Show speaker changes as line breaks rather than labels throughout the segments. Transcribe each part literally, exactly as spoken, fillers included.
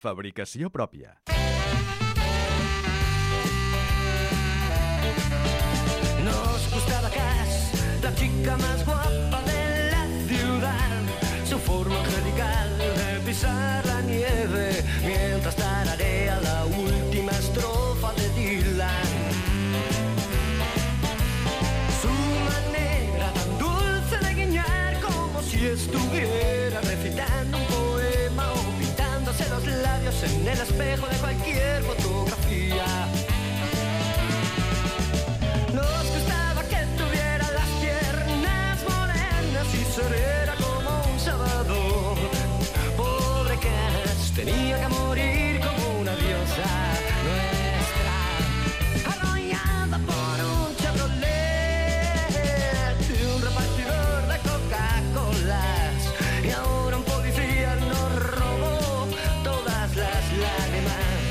Fabricació pròpia.
Nos gustaba Cass, la chica más guapa de la ciudad. Su forma angelical de pisar la nieve mientras tararea la última estrofa de Dylan. Su manera tan dulce de guiñar como si estuviera recitando un poema o pintándose los labios en el espejo de cualquier fotografía. Nos gustaba que tuviera las piernas morenas y serena como un sábado. Pobre Cass tenía que morir como una diosa nuestra, arrollada por un Chevrolet y un repartidor de Coca-Colas. Y ahora un policía nos robó todas las lágrimas.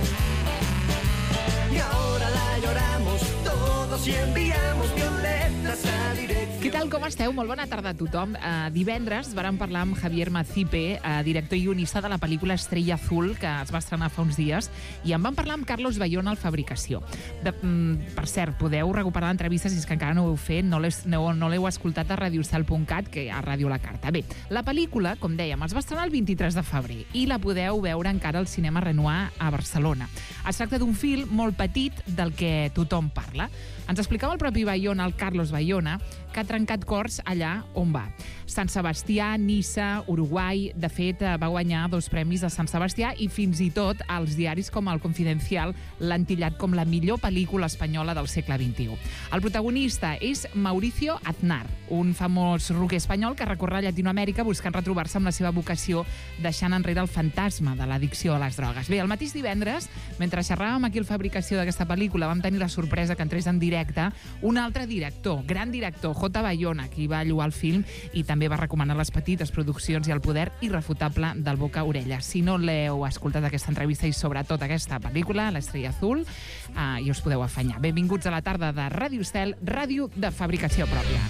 Y ahora la lloramos todos y enviamos violetas a dirección.
Què tal, com esteu? Molt bona tarda a tothom. Uh, divendres vàrem parlar amb Javier Macipe, uh, director i guionista de la pel·lícula Estrella Azul, que es va estrenar fa uns dies, i en vam parlar amb Carlos Bayona al Fabricació. De, mm, per cert, podeu recuperar l'entrevista, si és que encara no ho heu fet, no l'heu no, no escoltat a radiostal punt cat, que a Ràdio La Carta. Bé, la pel·lícula, com dèiem, es va estrenar el vint-i-tres de febrer i la podeu veure encara al cinema Renoir a Barcelona. Es tracta d'un film molt petit del que tothom parla. Ens explicava el propi Bayona, el Carlos Bayona, que ha trencat cors allà on va. Sant Sebastià, Niça, Uruguai. De fet, va guanyar dos premis de Sant Sebastià i fins i tot els diaris com el Confidencial l'han tillat com la millor pel·lícula espanyola del segle vint-i-u. El protagonista és Mauricio Aznar, un famós rocker espanyol que recorre Llatinoamèrica buscant retrobar-se amb la seva vocació, deixant enrere el fantasma de l'addicció a les drogues. Bé, el mateix divendres, mentre xerràvem aquí a la Fabricació d'aquesta pel·lícula, vam tenir la sorpresa que entrés en directe un altre director, gran director, J. Bayona, qui va lloar el film i també va recomanar les petites produccions i el poder irrefutable del boca a orella. Si no l'heu escoltat aquesta entrevista i sobretot aquesta pel·lícula, l'Estrella Azul, eh, i us podeu afanyar. Benvinguts a la tarda de Ràdio Estel, ràdio de fabricació pròpia.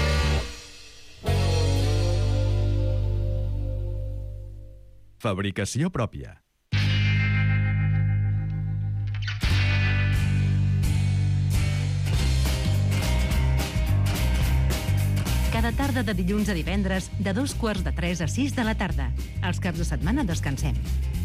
Fabricació pròpia.
Cada tarda de dilluns a divendres, de dos quarts de tres a sis de la tarda. Els caps de setmana descansem.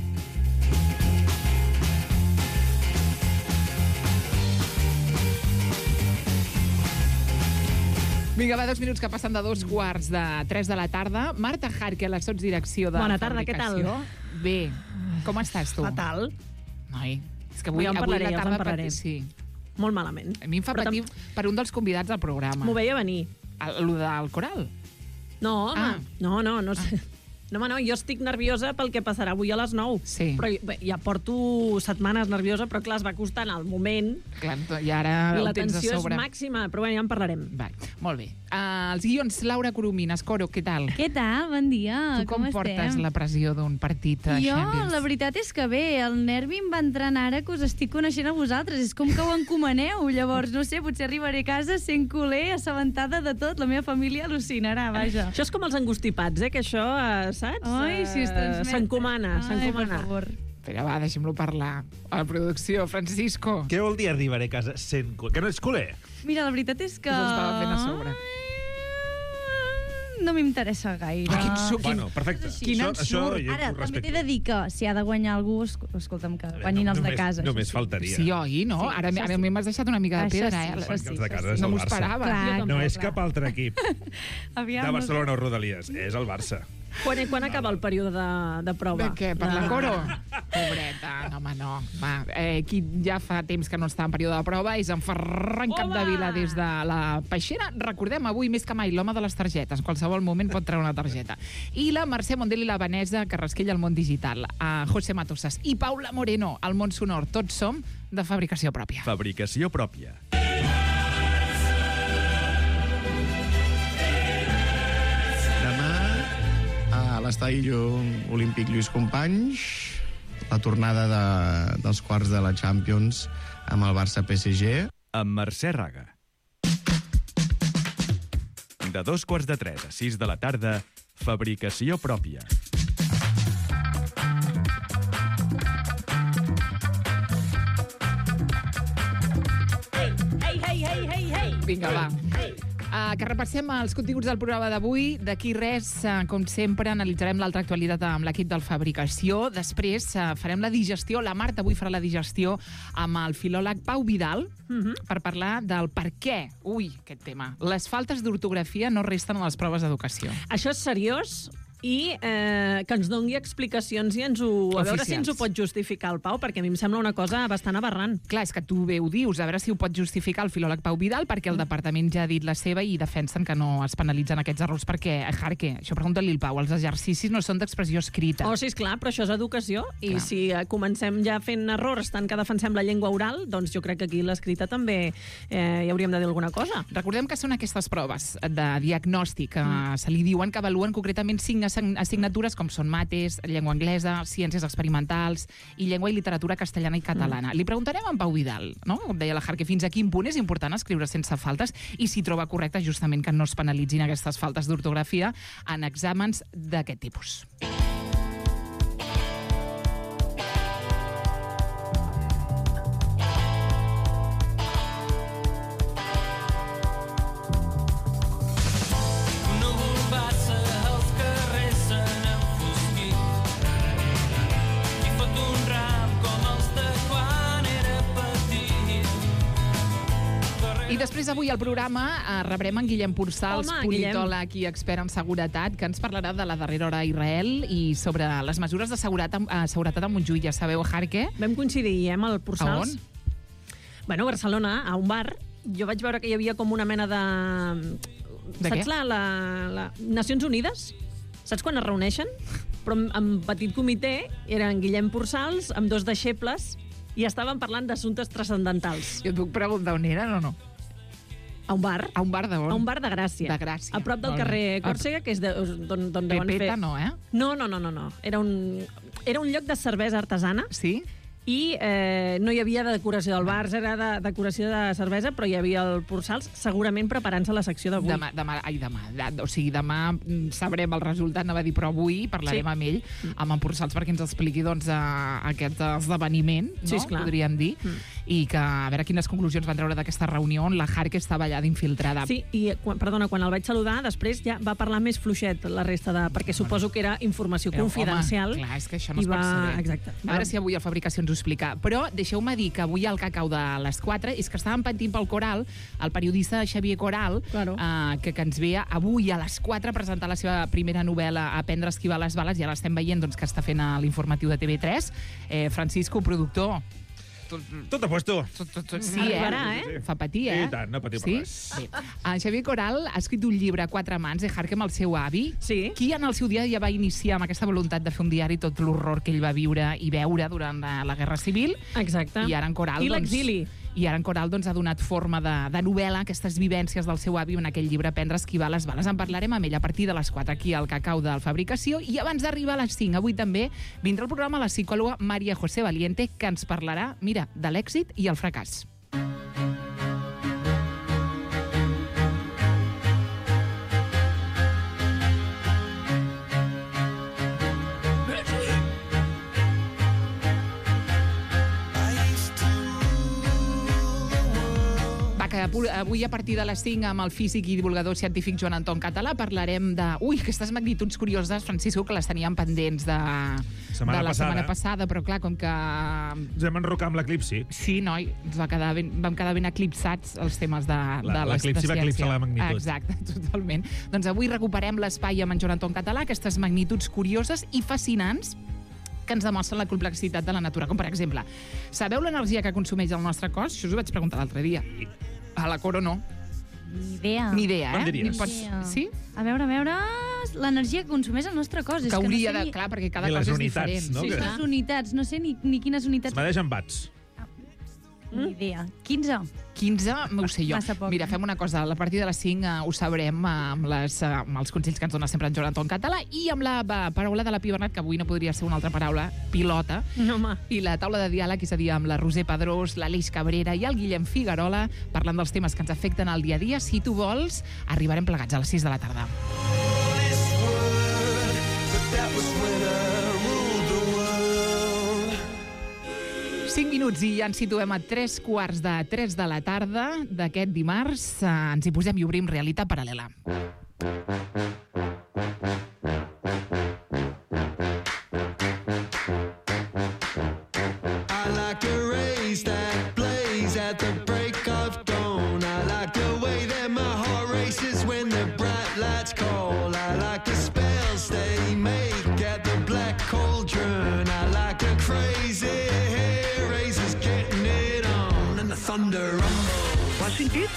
Vinga, va, dos minuts que passen de dos quarts de tres de la tarda. Marta Harkel, la sotsdirecció de
Bona tarda,
Fabricació.
què tal?
Bé, com estàs tu?
Fatal.
Noi, és que avui,
Ja en
avui
parlaré,
la
ja
tarda...
en parlaré.
Sí.
Molt malament.
A mi em fa
Però
patir per un dels convidats del programa.
M'ho veia venir.
El del coral.
No, home,
Ah.
no, no, no sé. No, home, no, jo estic nerviosa pel que passarà avui a les nou.
Sí.
Però bé, ja porto setmanes nerviosa, però clar, es va costant el moment
Clar, i ara
i
ho
la
tens a
tensió és
sobre.
màxima, però bé, ja en parlarem.
Va, molt bé. Uh, els guions, Laura Coromines, Coro, què tal?
Què tal? Bon dia.
Tu com,
com
portes
estem?
la pressió d'un partit de
Jo,
Champions?
la veritat és que bé, el nervi em va entrant ara que us estic coneixent a vosaltres. És com que ho encomaneu. Llavors, no sé, potser arribaré a casa sent culer, assabentada de tot. La meva família al·lucinarà, vaja.
Això és com els angustipats, eh, que això, eh, saps?
Ai, si es
Eh,
transmet.
S'encomana,
Ai, per
s'encomana.
favor.
Espera, va, deixem-lo parlar. A la producció, Francisco.
Què vol dir arribaré a casa sent culer? Que no ets culer?
Mira, la veritat és que...
Us ho estava fent a sobre.
No m'interessa gaire.
Ah, quin suc, quin...
Bueno, perfecte.
Així.
Quin
Això,
ensurt.
això jo
Ara,
ho
també
respecto.
t'he de dir que si ha de guanyar algú, esc- escolta'm, que guanyin els de
Només-
casa.
Només
això sí.
faltaria.
Sí, oi, no?
Sí,
ara
això
ara
sí.
m'has deixat una mica de
Això
pedra,
sí,
eh?
això
Perquè
sí,
els de
això
casa
sí.
és
No
el
m'ho
Barça.
esperava.
Clar,
No
clar,
és
clar.
cap altre equip
Aviam,
de
no-
Barcelona o Rodalies, és el Barça.
Quan, quan acaba el període de, de prova?
De què? Per la
De-
Coro? Pobreta, no, home, no. Va, eh, qui ja fa temps que no està en període de prova és en Ferran Capdevila des de la Peixera. Recordem, avui més que mai, l'home de les targetes. En qualsevol moment pot treure una targeta. I la Mercè Mondel i la Vanessa, que rasquella el món digital. A José Matosas i Paula Moreno, al món sonor. Tots som de fabricació pròpia.
Fabricació pròpia.
Demà, a l'estadi olímpic Lluís Companys, la tornada de, dels quarts de la Champions amb el Barça-P S G.
Amb Mercè Raga. De dos quarts de tres a sis de la tarda, fabricació pròpia.
Vinga, va. Uh, que repassem els continguts del programa d'avui. D'aquí res, uh, com sempre, analitzarem l'altra actualitat amb l'equip del Fabricació. Després uh, farem la digestió. La Marta avui farà la digestió amb el filòleg Pau Vidal uh-huh. per parlar del per què. Ui, aquest tema. Les faltes d'ortografia no resten a les proves d'educació.
Això és seriós? I eh, que ens doni explicacions i ens ho... A veure si ens ho pot justificar el Pau, perquè a mi em sembla una cosa bastant aberrant.
Clar, és que tu bé ho dius, a veure si ho pot justificar el filòleg Pau Vidal, perquè el departament ja ha dit la seva i defensen que no es penalitzen aquests errors, perquè, Jarque, això pregunta-li el Pau, els exercicis no són d'expressió escrita.
Oh, sí, esclar, però això és educació, i clar. Si eh, comencem ja fent errors tant que defensem la llengua oral, doncs jo crec que aquí l'escrita també eh, hi hauríem de dir alguna cosa.
Recordem que són aquestes proves de diagnòstic que mm. se li diuen que avaluen concretament cinc assignatures com són mates, llengua anglesa, ciències experimentals i llengua i literatura castellana i catalana. Mm. Li preguntarem a en Pau Vidal, no? Com deia la Jarque, fins a quin punt és important escriure sense faltes i si troba correcte justament que no es penalitzin aquestes faltes d'ortografia en exàmens d'aquest tipus. I després avui al programa eh, rebrem en Guillem Pursals,
Home,
politòleg i expert en seguretat, que ens parlarà de la darrera hora a Israel i sobre les mesures de seguretat, eh, seguretat a Montjuïc. Ja sabeu, Jarque?
Vam coincidir eh, amb el Pursals.
A on?
Bueno, a Barcelona, a un bar. Jo vaig veure que hi havia com una mena de...
De
Saps
què?
la, la, la... Nacions Unides? Saps quan es reuneixen? Però en, en petit comitè eren Guillem Pursals amb dos deixebles i estaven parlant d'assumptes transcendentals.
Jo et puc preguntar on eren o no?
A un bar.
A un bar d'on?
A un bar de Gràcia.
De Gràcia.
A prop del
Molt bé.
carrer Còrsega, que és de, d'on, d'on deuen fer...
Pepeta no, eh?
No, no, no, no, no. Era un, era un lloc de cervesa artesana.
Sí?
I eh, no hi havia decoració del bar, era de decoració de cervesa, però hi havia el Pursals segurament preparant-se la secció d'avui.
Demà, demà, ai, demà, de, o sigui, demà mm, sabrem el resultat, anava a dir, però avui parlarem
Sí.
amb ell, amb en Pursals, perquè ens expliqui doncs, uh, aquest esdeveniment, no?
Sí, esclar.
Podríem dir, mm. i que a veure quines conclusions van treure d'aquesta reunió on la Jarque estava allà d'infiltrada.
Sí, i quan, perdona, quan el vaig saludar, després ja va parlar més fluixet la resta de... perquè suposo que era informació
Però,
confidencial.
Home, clar, és que això no
i
es
va...
pot saber.
Exacte.
A veure si avui el Fabricació ens ho explica. Però deixeu-me dir que avui al cacau de les quatre és que estàvem pentint pel Coral, el periodista Xavier Coral,
Claro.
eh, que, que ens ve avui a les quatre a presentar la seva primera novel·la, Aprendre a esquivar les bales, i ara l'estem veient doncs, que està fent a l'informatiu de T V tres. Eh, Francisco, productor.
Tot, tot a puesto.
Tot, tot, tot, sí,
Arribarà,
eh?
eh?
Fa patir, eh?
I tant, no patiu per
sí?
res.
Bé. En Xavier Coral ha escrit un llibre a quatre mans, de Jarque, amb el seu avi,
Sí.
qui en el seu dia ja va iniciar amb aquesta voluntat de fer un diari tot l'horror que ell va viure i veure durant la, la Guerra Civil.
Exacte.
I ara en Coral,
I
doncs,
l'exili.
I ara en Coral doncs, ha donat forma de, de novel·la, aquestes vivències del seu avi en aquell llibre Aprendre a esquivar les bales. En parlarem amb ell a partir de les quatre aquí al cacau del Fabricació, i abans d'arribar a les cinc, avui també vindrà al programa la psicòloga Maria José Valiente, que ens parlarà, mira, de l'èxit i el fracàs. Va, que avui a partir de les cinc amb el físic i divulgador científic Joan Anton Català parlarem de... Ui, aquestes magnituds curioses, Francisco, que les teníem pendents de,
Setmana
de la
passada.
setmana passada, però clar, com que...
Ens vam enrocar amb l'eclipsi.
Sí, noi, ens va quedar ben, vam quedar ben eclipsats els temes de,
La-
de les
l'eclipsi
de
va eclipsar
ciència.
la magnitud.
Exacte, totalment. Doncs avui recuperem l'espai amb en Joan Anton Català, aquestes magnituds curioses i fascinants que ens demostren la complexitat de la natura. Com, per exemple, sabeu l'energia que consumeix el nostre cos? Això us ho vaig preguntar l'altre dia. A la Coro no.
Ni idea.
Ni idea,
Quan
eh?
diries?
Ni pots...
Idea.
Sí?
A veure, a veure... L'energia que consumeix el nostre cos. És
Que
que
hauria
no sé
de...
ni...
Clar, perquè cada
I les
cosa és
unitats,
diferent.
no?
Sí,
Que-
clar.
Les unitats, no sé ni, ni quines
Es
unitats...
medeix amb watts.
Ni idea. quinze.
quinze, ho sé jo.
Massa poc.
Mira, fem una cosa, a partir de les cinc uh, ho sabrem uh, amb, les, uh, amb els consells que ens dona sempre en Joan Anton Català i amb la uh, paraula de la Pi Bernat, que avui no podria ser una altra paraula, pilota,
No, home.
i la taula de diàleg, és a dir, amb la Roser Pedrós, l'Aleix Cabrera i el Guillem Figuerola, parlant dels temes que ens afecten al dia a dia. Si tu vols, arribarem plegats a les sis de la tarda. cinc minuts i ja ens situem a tres quarts de tres de la tarda d'aquest dimarts. Eh, ens hi posem i obrim realitat paral·lela.
I like the rays that blaze at the break of dawn. I like the way that my heart races when the bright lights call. I like the spells they make at the black cauldron. I like the crazy hair raisers getting it on and the thunder rumble. Ho has sentit?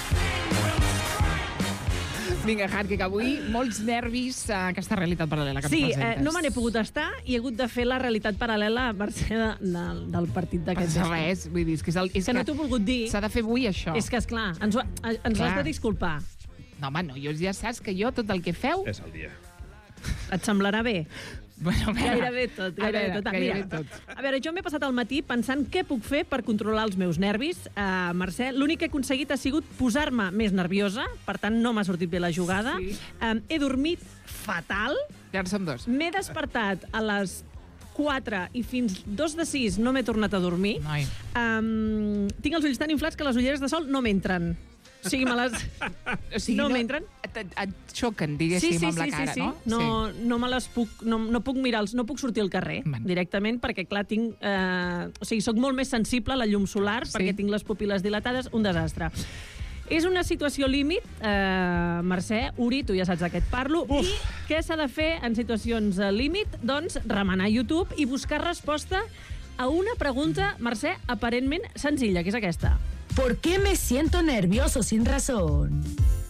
Vinga, Harque, que avui molts nervis a aquesta realitat paral·lela que
Sí,
ens
eh,
presentes.
no me n'he pogut estar i he hagut de fer la realitat paral·lela a Mercè de, de, del partit d'aquest
Passa
vespre.
res, vull dir, és que, és el, és
Que no t'ho he volgut dir.
S'ha de fer avui, això.
És que, esclar, ens, ho- ens
Clar.
has de disculpar.
No, home, no, jo ja saps que jo tot el que feu...
És el dia.
Et semblarà bé?
Bueno, a veure,
Gairebé tot,
a
gairebé
veure,
tot.
gairebé
Mira,
tot.
a veure, jo m'he passat el matí pensant què puc fer per controlar els meus nervis. Uh, Mercè, l'únic que he aconseguit ha sigut posar-me més nerviosa, per tant no m'ha sortit bé la jugada.
Sí.
Um, he dormit fatal,
Ja en som dos.
m'he despertat a les quatre i fins dos de sis no m'he tornat a dormir.
Noi.
Um, tinc els ulls tan inflats que les ulleres de sol no m'entren. O sigui, me les...
O sigui,
no m'entren.
Et, et, et xoquen, diguéssim, amb la cara,
sí,
no?
sí. No, no me les puc... No, no puc mirar, els, no puc sortir al carrer
Bueno.
directament perquè, clar, tinc... Eh, o sigui, sóc molt més sensible a la llum solar
Sí.
perquè tinc les pupil·les dilatades, un desastre. És una situació límit, eh, Mercè, Uri, tu ja saps de què et parlo,
Uf.
i què s'ha de fer en situacions eh, límit? Doncs remenar YouTube i buscar resposta a una pregunta, Mercè, aparentment senzilla, que és aquesta.
¿Por qué me siento nervioso sin razón?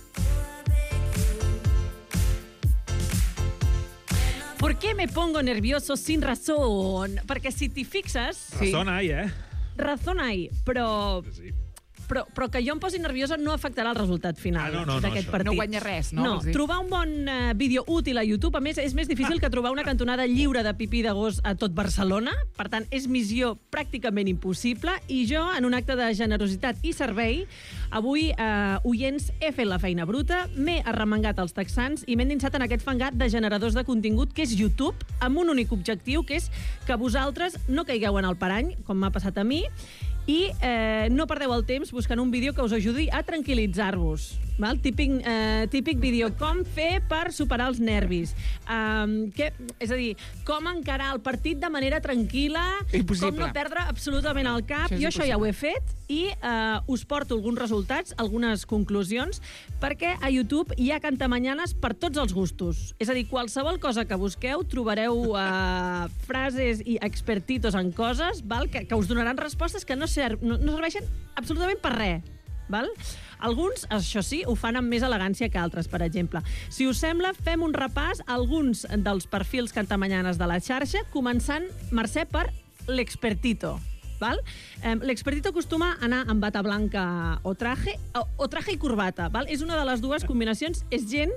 ¿Por qué me pongo nervioso sin razón? Perquè si t'hi fixes...
Sí.
Razón hay, eh?
Razón hay, però,
Sí.
però, però que jo em posi nerviosa no afectarà el resultat final
Ah, no, no, no,
d'aquest
això.
partit.
No guanya res, no?
No,
Vols dir?
trobar un bon uh, vídeo útil a YouTube, a més, és més difícil que trobar una cantonada lliure de pipí de gos a tot Barcelona. Per tant, és missió pràcticament impossible. I jo, en un acte de generositat i servei, avui, eh, oients, he fet la feina bruta, m'he arremangat els texans i m'he endinsat en aquest fangat de generadors de contingut que és YouTube, amb un únic objectiu, que és que vosaltres no caigueu en el parany, com m'ha passat a mi, i eh, no perdeu el temps buscant un vídeo que us ajudi a tranquil·litzar-vos. Val? Típic, eh, típic vídeo. Com fer per superar els nervis. Um, que, és a dir, com encarar el partit de manera tranquil·la,
Impossible.
com no perdre absolutament el cap.
Això és
jo això ja ho
impossible.
he fet i eh, us porto alguns resultats, algunes conclusions, perquè a YouTube hi ha cantamanyanes per tots els gustos. És a dir, qualsevol cosa que busqueu trobareu eh, frases i expertitos en coses, val? Que, que us donaran respostes que no, ser, no, no serveixen absolutament per res. Val? Alguns, això sí, ho fan amb més elegància que altres, per exemple. Si us sembla, fem un repàs a alguns dels perfils cantamanyanes de la xarxa, començant, Mercè, per l'expertito. Val? Eh, l'expertito acostuma a anar amb bata blanca o traje, o, o traje i corbata. Val? És una de les dues combinacions. És gent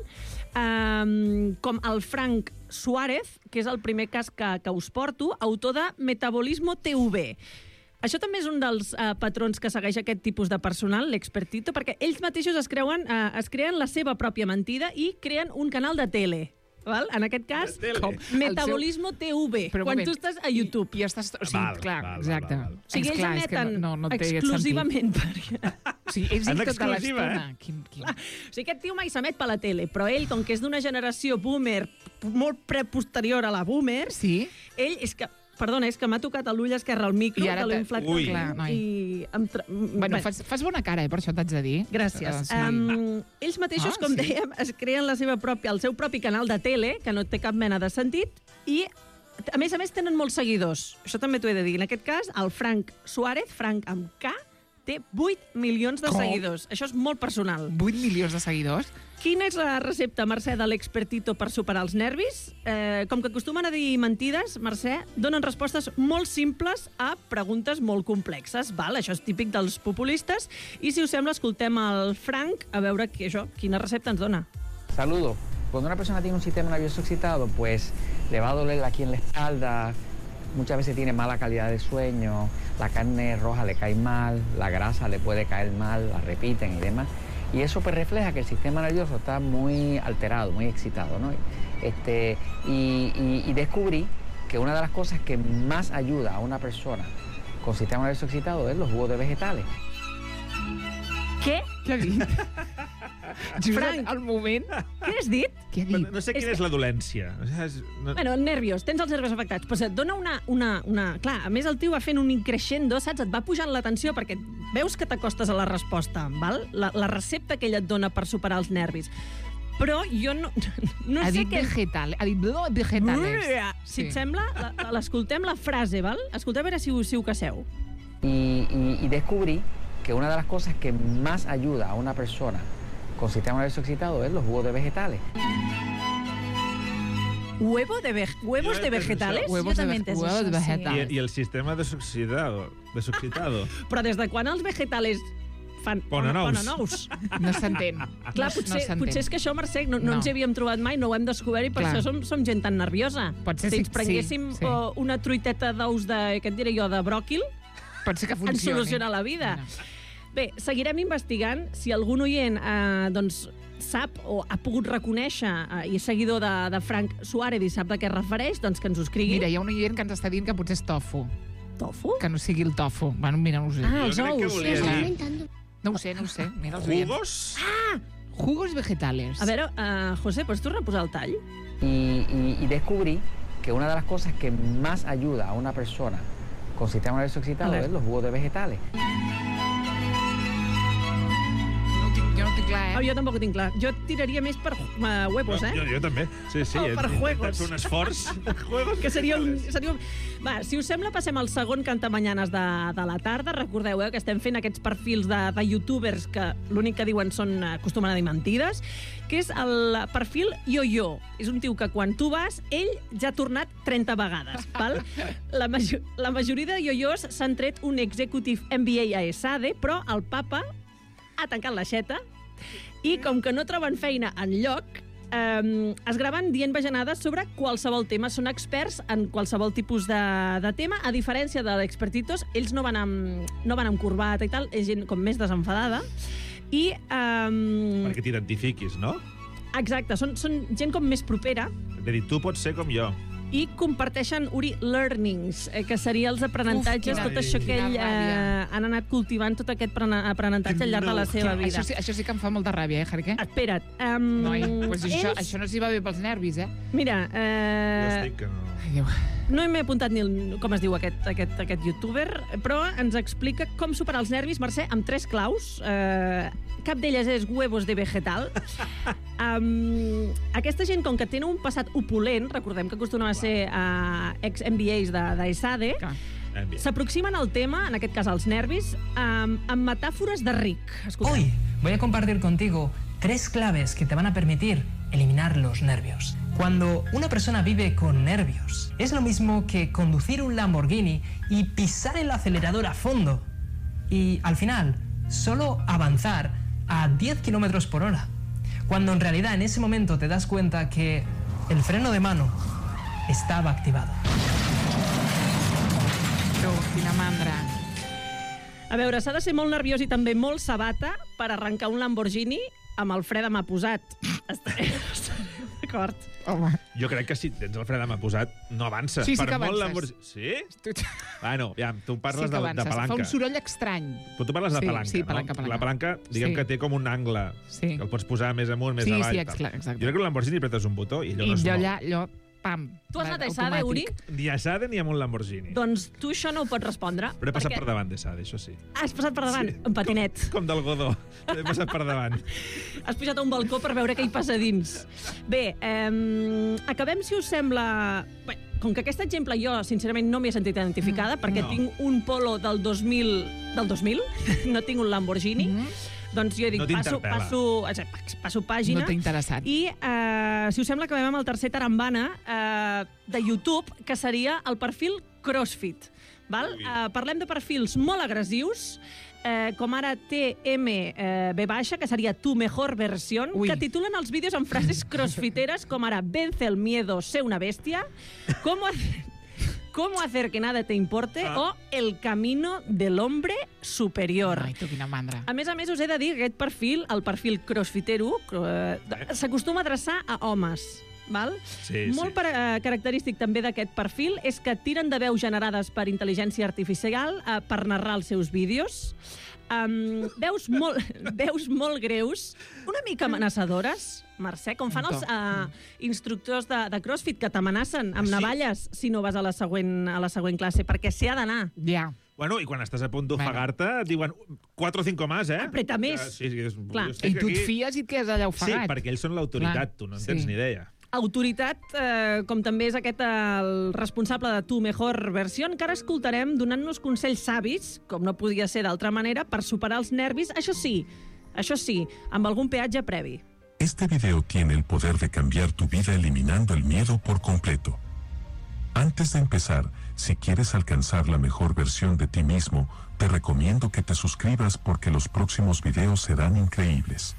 eh, com el Frank Suárez, que és el primer cas que, que us porto, autor de Metabolismo T V. Això també és un dels uh, patrons que segueix aquest tipus de personal, l'expertito, perquè ells mateixos es, creuen, uh, es creen la seva pròpia mentida i creen un canal de tele. Val? En aquest cas,
Com?
Metabolismo T V,
Però un
quan
moment,
tu estàs a YouTube.
I, i estàs... O sigui,
Val,
clar,
val, val,
exacte.
val, val.
O sigui,
És
ells
clar, és que
emeten
no, no, no té
exclusivament per...
O sigui, ells
En
hi tota
exclusiva,
l'estona.
eh?
Quin, quin...
O sigui, aquest tio mai s'emet per la tele, però ell, com que és d'una generació boomer molt preposterior a la boomer,
Sí?
ell és que... Perdona, és que m'ha tocat a l'ull esquerre al micro,
I ara
que l'he
te-
inflat
Ui.
tant,
Clar, noi.
i... Em tra...
Bueno, fas, fas bona cara, eh, per això t'haig de dir.
Gràcies.
Eh, sí.
Um, ells mateixos,
Ah,
com
sí?
dèiem, es creen la seva pròpia, el seu propi canal de tele, que no té cap mena de sentit, i, a més a més, tenen molts seguidors. Això també t'ho he de dir. En aquest cas, el Frank Suárez, Frank amb K, té vuit milions de
Com?
seguidors. Això és molt personal.
vuit milions de seguidors?
Quina és la recepta, Mercè, de l'expertito per superar els nervis? Eh, com que acostumen a dir mentides, Mercè, donen respostes molt simples a preguntes molt complexes. Val? Això és típic dels populistes. I, si us sembla, escoltem el Frank a veure qui, això, quina recepta ens dona.
Saludo. Cuando una persona tiene un sistema nervioso excitado, pues le va a doler aquí en la espalda, muchas veces tiene mala calidad de sueño, la carne roja le cae mal, la grasa le puede caer mal, la repiten y demás. Y eso pues refleja que el sistema nervioso está muy alterado, muy excitado, ¿no? Este, y, y, y descubrí que una de las cosas que más ayuda a una persona con sistema nervioso excitado es los jugos de vegetales.
Què?
Què ha dit? Just
Frank.
al moment...
Què has dit?
Què ha dit?
No sé quina és la dolència. O sigui, és- no-
Bueno, nervios, tens els nervis afectats, però et dona una, una, una... Clar, a més el tio va fent un increixendo, saps? Et va pujant la tensió perquè veus que t'acostes a la resposta, val? La, la recepta que ell et dona per superar els nervis. Però jo no, no
ha
sé
dit
què...
vegetal, ha dit blo- vegetales.
Si
Sí.
et sembla, la- la- l'escoltem la frase, val? Escoltem a veure si, ho- si ho caseu.
Y, y- y descubrí que una de las cosas que más ayuda a una persona con sistema nervioso excitado es los jugos de vegetales.
Huevo de ve huevos
Jo
de
he entès
vegetales?
això.
Huevos
Jo
de
també he
ve-
entès
huevos
això,
de
sí.
vegetales.
I, I el sistema desoxidado. Desoxidado.
Però des de quan els vegetales fan
Ponen ous.
ponen ous?
No s'entén.
Clar,
no,
potser,
no s'entén.
potser és que això, Mercè, no, no,
No.
ens hi havíem trobat mai, no ho hem descobert i per
Clar.
això som, som gent tan nerviosa.
Pot ser
si
sí,
ens prenguéssim
sí, sí.
oh, una truiteta d'ous de, què et diré jo, de bròquil,
Pot ser que
ens
funcioni.
soluciona la vida.
No.
Bé, seguirem investigant. Si algun oient eh, doncs, sap o ha pogut reconèixer eh, i és seguidor de, de Frank Suárez i sap a què es refereix, doncs que ens ho escrigui.
Mira, hi ha un oient que ens està dient que potser és tofu.
Tofu?
Que no sigui el tofu. Bueno, mira, no ho sé.
Ah, els
Jo crec que
ous.
volia
Clar.
dir
No ho sé, no ho sé. Mira els oients.
jugos.
Jugos vegetales.
A veure, uh, José, pots tu reposar el tall?
Y, y- y descubrí que una de las cosas que más ayuda a una persona con sistema nervioso excitado
A ver.
es los jugos de vegetales.
No ho tinc, jo no ho tinc clar, eh?
Ah, jo tampoc ho tinc clar. Jo tiraria més per uh, huevos, eh?
Jo, jo també. Sí, sí.
Oh,
he
per
intentat
juegos.
fer un esforç. Juegos
Que seria un,
vegetales.
seria un... Va, si us sembla, passem al segon Cantamanyanes de, de la tarda. Recordeu eh, que estem fent aquests perfils de, de youtubers que l'únic que diuen són eh, acostumen a dir mentides, que és el perfil Yo-Yo. És un tio que quan tu vas, ell ja ha tornat trenta vegades. Val? La, major, la majoria de Yo-Yos s'han tret un Executive M B A a ESADE, però el papa ha tancat l'aixeta i com que no troben feina en lloc, eh, es graven dient bajanades sobre qualsevol tema. Són experts en qualsevol tipus de, de tema. A diferència de l'Expertitos, ells no van, amb, no van amb corbata i tal, és gent com més desenfadada. I, eh,
Perquè t'identifiquis, no?
exacte, són, són gent com més propera
És a dir, tu pots ser com jo.
i comparteixen, Uri, learnings, eh, que seria els aprenentatges,
Uf, quina-
tot això que ell
quina
eh,
ràbia.
han anat cultivant, tot aquest prena- aprenentatge al llarg de la seva vida.
Això, sí, això sí que em fa molta ràbia, eh, Jarque?
Espera't. Um,
Noi, pues això,
ells,
això no s'hi va bé pels nervis, eh?
Mira,
Jo
eh,
estic que no...
Ai, Déu.
no m'he apuntat ni el, com es diu aquest, aquest, aquest youtuber, però ens explica com superar els nervis, Mercè, amb tres claus. Eh, cap d'elles és huevos de vegetal. Um, aquesta gent, com que tenen un passat opulent, recordem que acostumen a ser uh, ex-M B As d'ESADE,
Clar.
Eh, bé.
s'aproximen al tema, en aquest cas als nervis, um, amb metàfores de ric. Escolteu.
Hoy voy a compartir contigo tres claves que te van a permitir eliminar los nervios. Cuando una persona vive con nervios, es lo mismo que conducir un Lamborghini y pisar el acelerador a fondo. Y al final, solo avanzar a diez kilómetros por hora. Cuando en realidad en ese momento te das cuenta que el freno de mano estaba activado.
Tu, quina mandra.
A veure, s'ha de ser molt nerviós i també molt sabata per arrencar un Lamborghini amb el fre de mà posat. Estarem d'acord.
Home.
Jo crec que si tens el fre de mà posat, no avança.
Sí, sí
per
que
molt
avances.
Lamborghini- Sí?
Tu-
Bueno, ja, tu parles
sí que
de, de
avances.
palanca.
Fa un soroll estrany.
Però tu parles de
Sí,
palanca,
sí,
no?
palanca, palanca.
La palanca, diguem
Sí.
que té com un angle,
Sí.
que el pots posar més amunt, més
Sí,
avall.
sí,
tal.
exacte, exacte.
Jo crec que el Lamborghini apretes un botó i allò
I
no es
allò,
mou.
allà, allò, pam.
Tu has
va,
anat a ESADE, Uri?
automàtic.
Ni a Sade ni amb un Lamborghini.
Doncs tu això no ho pots respondre.
Però he passat
perquè
per davant de Sade, això sí.
Has passat per davant,
Sí.
en patinet.
Com d'algodó. He passat per davant.
Has pujat a un balcó per veure què hi passa dins. Bé, eh, acabem, si us sembla... Bé, com que aquest exemple jo, sincerament, no m'hi he sentit identificada, perquè
No.
tinc un Polo del dos mil... Del dos mil? No tinc un Lamborghini.
Mm.
Doncs jo dic,
No
passo,
t'interpel·la.
passo, eh, passo pàgina.
No t'ha interessat.
I, eh, si us sembla, acabem amb el tercer tarambana eh, de YouTube, que seria el perfil CrossFit. Val? Eh, parlem de perfils molt agressius, eh, com ara T M B baixa, que seria tu mejor versión,
Ui.
que titulen els vídeos amb frases crossfiteres com ara vence el miedo, sé una bestia, cómo hacer, cómo hacer que nada te importe
Ah.
o el camino del hombre superior.
Ai, tu, quina mandra.
A més a més, us he de dir que aquest perfil, el perfil crossfitero, eh, s'acostuma a adreçar a homes. val?
Sí,
Molt
sí.
per, eh, característic també d'aquest perfil és que tiren de veus generades per intel·ligència artificial eh, per narrar els seus vídeos. Um, veus, molt, veus molt greus, una mica amenaçadores, Mercè, com fan els uh, instructors de, de CrossFit que t'amenacen amb
Sí.
navalles si no vas a la següent, a la següent classe, perquè s'hi ha d'anar.
Ja.
Bueno, i quan estàs a punt d'ofegar-te, et diuen quatre o cinco más, eh?
Apreta més.
Ja, sí, sí, és,
Clar.
jo estic
I tu et
aquí-
fies i et quedes allà
Sí,
ofegat.
perquè ells són l'autoritat,
Clar.
tu no en
Sí.
tens ni idea.
Autoritat, eh, com també és aquest el responsable de Tu Mejor Versió, que ara escoltarem donant-nos consells savis, com no podia ser d'altra manera, per superar els nervis, això sí, això sí, amb algun peatge previ.
Este video tiene el poder de cambiar tu vida eliminando el miedo por completo. Antes de empezar, si quieres alcanzar la mejor versión de ti mismo, te recomiendo que te suscribas porque los próximos videos serán increíbles.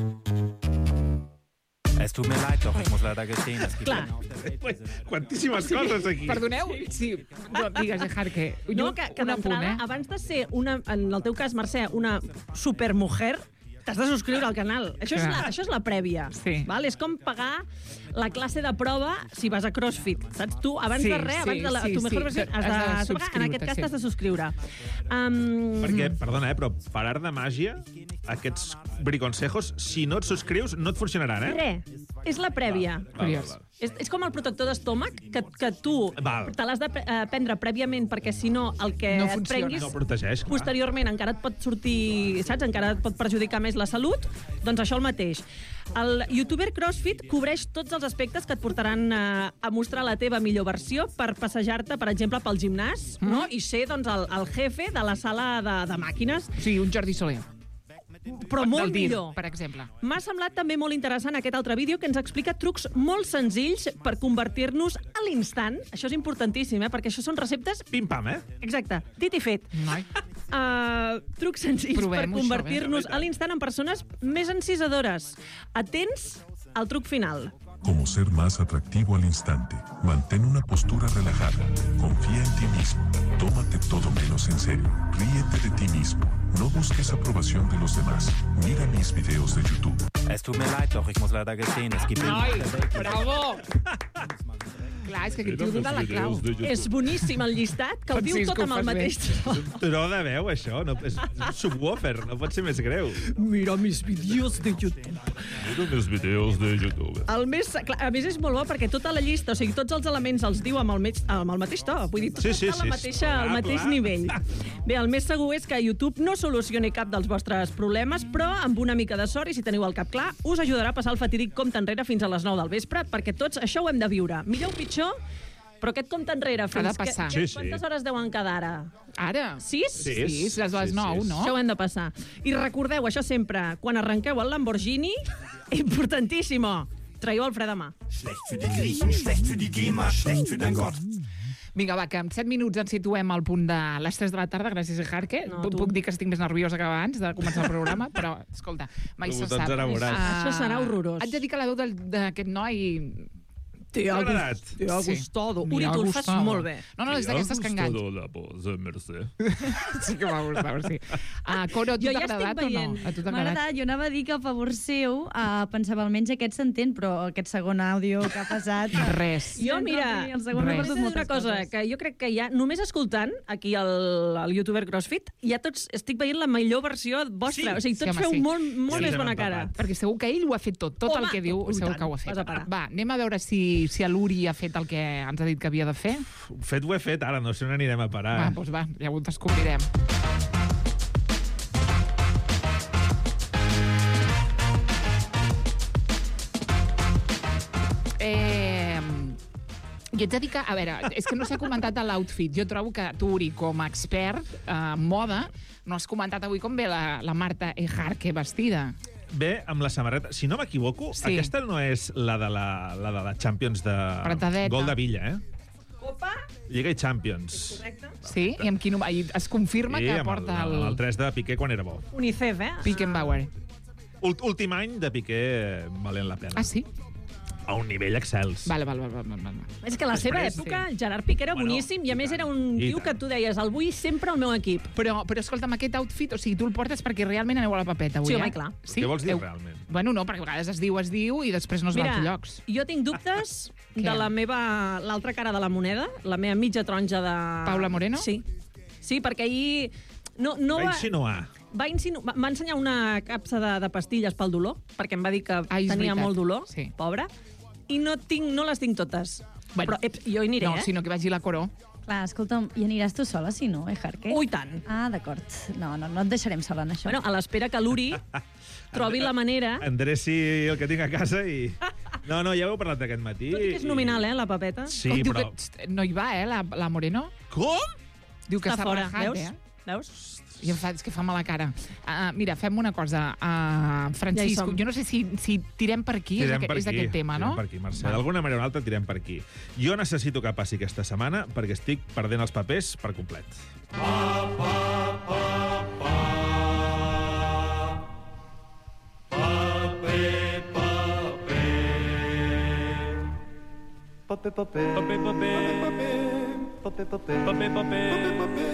Es tut mir leid, doch ich muss leider gestehen, es gibt
Clar.
Quantíssimes coses aquí.
Perdoneu, sí, no, digues, Jarque.
No, que, que
un apunt,
d'entrada,
eh?
abans de ser, una, en el teu cas, Mercè, una supermujer, t'has de subscriure al canal. Això és la,
Clar.
això és la prèvia.
Sí.
Val? És com pagar la classe de prova si vas a CrossFit. Saps? Tu, abans
Sí,
de res,
sí,
abans de la,
sí,
tu mejor
sí.
versió, has de,
Has de
has de pagar. En aquest
subscriure-te,
cas
sí.
t'has de subscriure. Um,
Perquè, perdona, eh, però per art de màgia, aquests briconsejos, si no et subscrius, no et funcionaran, eh?
Res, és la prèvia.
Val, val, val.
És, és com el protector d'estómac, que, que tu
Val.
te l'has de pre- eh, prendre prèviament, perquè si no, el que
No
et
funciona.
prenguis
No protegeix, clar.
posteriorment encara et pot sortir, saps? Encara et pot perjudicar més la salut. Doncs això el mateix. El youtuber CrossFit cobreix tots els aspectes que et portaran a, a mostrar la teva millor versió per passejar-te, per exemple, pel gimnàs,
Mm.
no? I ser doncs, el, el jefe de la sala de, de màquines.
Sí, un Jordi Soler.
Però molt
Del Dir,
millor.
per exemple.
M'ha semblat també molt interessant aquest altre vídeo que ens explica trucs molt senzills per convertir-nos a l'instant. Això és importantíssim, eh? Perquè això són receptes...
Pim-pam, eh?
Exacte, dit i fet.
Noi.
Uh, trucs senzills
Provem-ho,
per
això,
convertir-nos
bé.
a l'instant en persones més encisadores. Atents al truc final.
Como ser más atractivo al instante. Mantén una postura relajada. Confía en ti mismo. Tómate todo menos en serio. Ríete de ti mismo. No busques aprobación de los demás. Mira mis videos de YouTube.
Es tut mir leid, doch ich muss leider gestehen, es gibt...
Noi, bravo! Clar, és que aquest tio dona la clau.
És boníssim el llistat, que ho diu
Francisco,
tot amb el
fas bé.
mateix to.
Tro de veu, això. No, és un subwoofer, no pot ser més greu.
Mira mis vídeos de YouTube.
Mira els videos de YouTube.
El més, clar, a més, és molt bo perquè tota la llista, o sigui, tots els elements els diu amb el, me amb el mateix to. Vull dir, tot
Sí, sí,
està a
sí,
la mateixa, al
clar,
mateix
clar.
nivell. Bé, el més segur és que YouTube no solucioni cap dels vostres problemes, però amb una mica de sort i si teniu el cap clar, us ajudarà a passar el fatídic compte enrere fins a les nou del vespre, perquè tots això ho hem de viure. Millor o pitjor, però aquest compte enrere fins
de passar.
Que,
Sí, sí.
quantes hores deuen quedar ara?
Ara?
Sis?
Sis.
Sí, les les
Sí,
nou,
sí.
no?
Això ho hem de passar. I recordeu, això sempre, quan arrenqueu el Lamborghini, importantíssimo, traieu el fre de mà.
Vinga, va, que en set minuts ens situem al punt de les tres de la tarda, gràcies a Jarque.
No,
Puc-
tu.
Puc dir que estic més nerviosa que abans de començar el programa, però, escolta, mai
Els
se
botons
sap.
enamorats.
Ah,
Això serà horrorós.
Haig de dir que la veu del- d'aquest noi...
Te
ha
ha,
gust-
te ha
Sí.
gustado.
Me
Uri,
ha
tu el fas
gustado.
molt bé.
No, no, és d'aquestes que enganys.
la voz de Mercè.
Sí que m'ha gustat, sí. Uh, Coro, a tu
Jo
t'ha
ja estic
agradat o no?
veient.
A tu t'ha
M'ha
agradat?
agradat, jo anava a dir que a favor seu uh, pensava almenys aquest s'entén, però aquest segon àudio que ha passat...
Res.
Jo, mira,
el segon
res.
m'ha
Res.
perdut
una
moltes
cosa,
coses.
que jo crec que ja, només escoltant aquí el, el youtuber CrossFit, ja tots estic veient la millor versió vostra.
Sí.
O sigui, tots
Sí, home,
feu
sí.
molt, molt
Sí,
més
sí,
bona
hem
cara.
empapat.
Perquè segur que ell ho ha fet tot. Tot
Home,
el que diu,
i
segur
tant,
que ho ha fet.
vas a parar.
Va, anem a veure si, si l'Uri ha fet el que ens ha dit que havia de fer.
Fet ho he fet, ara no sé on anirem a parar.
Va,
eh?
doncs va, ja ho descobrirem. Eh, jo ets de dir que, a veure, és que no s'ha comentat a l'outfit. Jo trobo que tu, Uri, com a expert eh, en moda, no has comentat avui com ve la, la Marta Ejarque vestida.
Bé, amb la samarreta, si no m'equivoco,
Sí.
sí. aquesta no és la de la, la de la Champions de
Pratadeta.
Gol de Villa, eh?
Copa,
Lliga i Champions.
correcte.
Sí? I amb quin... I es confirma
I
que
amb
porta
el,
el,
amb el tres de Piqué quan era bo.
Unicef, eh?
Pickenbauer.
Ult- Últim any de Piqué valent la pena.
Ah, sí?
a un nivell excels.
Vale, vale, vale. vale, vale.
És que a la seva
Després,
època,
sí.
Gerard Piqué era
Bueno,
boníssim i a
i
més
tant,
era un
i
tio
tant.
que tu deies, el vull sempre al meu equip.
Però, però escolta'm, aquest outfit, o sigui, tu el portes perquè realment aneu a la papeta avui,
Sí, home,
eh?
clar.
Què vols dir, realment?
Bueno, no, perquè a vegades es diu, es diu, i després no es va
Mira,
a llocs.
jo tinc dubtes
Què?
de la meva... l'altra cara de la moneda, la meva mitja taronja de...
Paula Moreno?
Sí. Sí, perquè ahir... No, no
Va
va,
insinuar.
va, insinu... va, va ensenyar una capsa de, de pastilles pel dolor, perquè em va dir que
Ah, és
tenia
veritat.
molt dolor,
Sí.
pobra, i no, tinc, no les tinc totes.
Bueno,
Però eh, jo hi aniré,
no,
eh?
sinó que vagi la Coró.
Clar, escolta'm, i aniràs tu sola, si no, eh, Jarque?
Ui, tant.
Ah, d'acord. No, no, no et deixarem sola en això.
Bueno, a l'espera que l'Uri trobi la manera...
Endreci el que tinc a casa i... No, no, ja ho heu parlat aquest matí.
Tot i que és nominal, eh, la papeta.
Sí,
Com diu
però...
que tst, no hi va, eh, la, la Moreno?
Com?
Diu que
Està
està
fora,
relajat,
veus?
eh?
Veus?
I em fa, és que fa mala cara. Uh, mira, fem una cosa. Uh, Francisco,
som.
jo no sé si, si tirem per aquí,
Tirem
és,
per
aquest, és
aquí,
aquest tema, no?
Tirem per aquí, Mercè. D'alguna manera o una altra tirem per aquí. Jo necessito que passi aquesta setmana perquè estic perdent els papers per complet.
Paper, paper. Paper, paper. Paper, paper.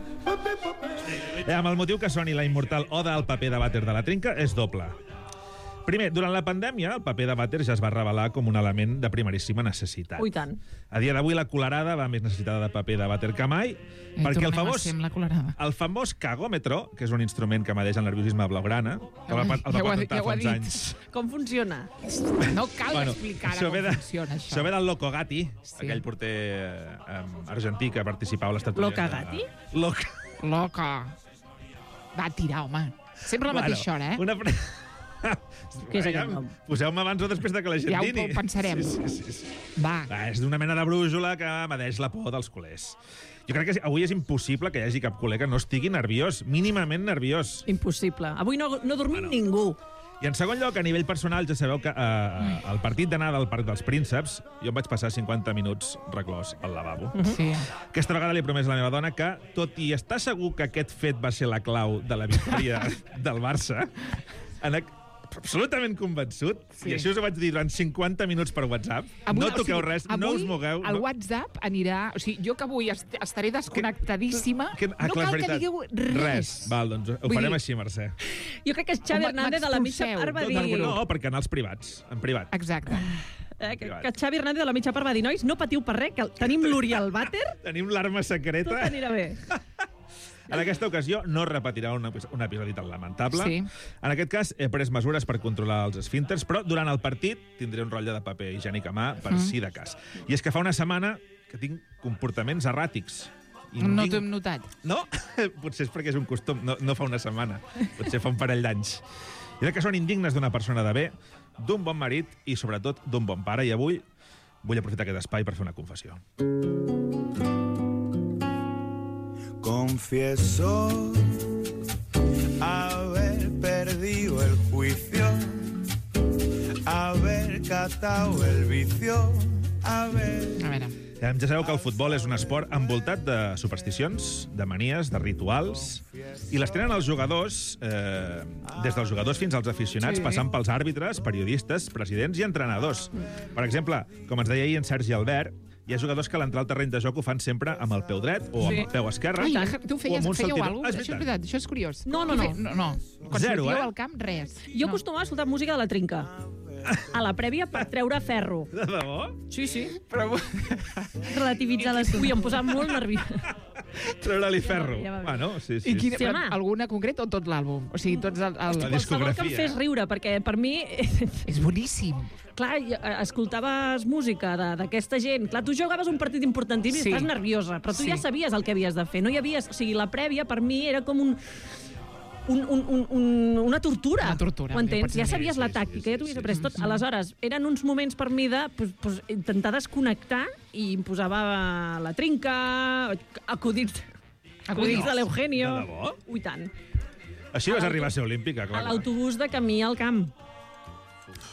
Eh, amb el motiu que soni la immortal Oda al paper de vàter de la trinca és doble. Primer, durant la pandèmia, el paper de vàter ja es va revelar com un element de primeríssima necessitat.
Ui, tant.
A dia d'avui, la colarada va més necessitada de paper de vàter que mai,
Eh,
perquè el
tornem a
famós,
ser amb la colarada.
el famós cagòmetro, que és un instrument que medeix el nerviosisme blaugrana, que el va, el va
Ja ho ha-
patentar
ja ho ha
fa uns
dit.
anys.
Com funciona?
No cal
Bueno,
explicar
això
com
ve de-
funciona, això.
Això ve del Loco Gatti,
Sí.
aquell porter eh, argentí que participava a l'estatuilla.
Loca Gatti?
Loca.
Loca. Va, tirar, home. Sempre a la mateixa hora, eh?
Una... pre-
Què és
Ja,
aquest nom?
Poseu-me abans o després de que la gent
Ja ho
dini.
pensarem.
Sí, sí, sí, sí.
Va.
Va, és d'una mena de brújula que medeix la por dels culers. Jo crec que avui és impossible que hi hagi cap culer que no estigui nerviós, mínimament nerviós.
Impossible. Avui no, no ha dormit bueno. ningú.
I en segon lloc, a nivell personal, ja sabeu que eh, el partit d'anar del Parc dels Prínceps, jo em vaig passar cinquanta minuts reclòs al lavabo.
Sí.
Aquesta vegada li he promès a la meva dona que, tot i estar segur que aquest fet va ser la clau de la victòria del Barça, en absolutament convençut,
Sí.
i això us ho vaig dir durant cinquanta minuts per WhatsApp, no
o
toqueu
sigui,
res,
avui
no us mogueu.
El
no...
WhatsApp anirà... O sigui, jo que avui est estaré desconnectadíssima,
Que, ah,
no
clar, és
cal que
veritat.
digueu res.
Res. Val, doncs ho
Vull
farem
dir-
així, Mercè.
Jo crec que és Xavi
Com
Hernández de la mitja
m'expulseu
part va
tot
dir...
el grup.
No, perquè anar als privats, en privat.
Exacte.
Eh, que, que Xavi Hernández de la mitja part va dir, nois, no patiu per res, que tenim l'Uri al vàter,
Tenim l'arma
tot
secreta.
anirà bé.
En aquesta ocasió no repetirà un, epi- un episodi tan lamentable.
Sí.
En aquest cas he pres mesures per controlar els esfínters, però durant el partit tindré un rotlle de paper higiènic a mà per
Mm.
si de cas. I és que fa una setmana que tinc comportaments erràtics. I
No
tinc-
t'ho hem notat.
No? Potser és perquè és un costum, no, no fa una setmana. Potser fa un parell d'anys. I crec que són indignes d'una persona de bé, d'un bon marit i, sobretot, d'un bon pare. I avui vull aprofitar aquest espai per fer una confessió.
Confieso haber perdido el juicio, haber catado el vicio, haber...
A veure.
Ja sabeu que el futbol és un esport envoltat de supersticions, de manies, de rituals, i les tenen els jugadors, eh, des dels jugadors fins als aficionats,
Sí.
passant pels àrbitres, periodistes, presidents i entrenadors. Per exemple, com ens deia ahir en Sergi Albert, hi ha jugadors que a l'entrar al terreny de joc ho fan sempre amb el peu dret o amb
Sí.
el peu esquerre.
Ai, tu
o
feies,
amb un
fèieu
saltidor.
alguna
Ah,
cosa?
és
Això és
veritat.
veritat, això és curiós.
No, no,
Tu
no.
fe- no, no. Quan
Zero,
sortíeu
eh?
al camp, res.
Jo
no.
acostumava a escoltar música de la trinca. A la prèvia per treure ferro.
De debò?
Sí, sí.
Però...
Relativitzar l'assumpte.
Ui, em posava molt nerviosa.
Treure-li ferro.
Ja va bé.
Ah, no? Sí, sí.
I quina,
Sí,
però
home.
alguna concret o tot l'àlbum? O sigui, tots el... el...
La
Qualsevol que
discografia,
em fes
eh?
riure, perquè per mi...
És boníssim.
Clar, i, eh, escoltaves música de- d'aquesta gent. Clar, tu jugaves un partit importantíssim
Sí.
i estàs nerviosa, però tu
Sí.
ja sabies el que havies de fer. No hi havia... O sigui, la prèvia per mi era com un... Un, un, un, un, una tortura.
Una tortura,
Ho entens?
pots dir.
Ja sabies
Sí,
la
sí,
tàctica,
sí,
ja t'ho havies
sí,
après tot. Aleshores, eren uns moments per mi de pues, pues, intentar desconnectar i em posava la trinca, acudits, acudits de l'Eugenio.
De debò?
Ui, tant.
Així vas arribar a ser olímpica,
A
clar.
l'autobús de camí al camp.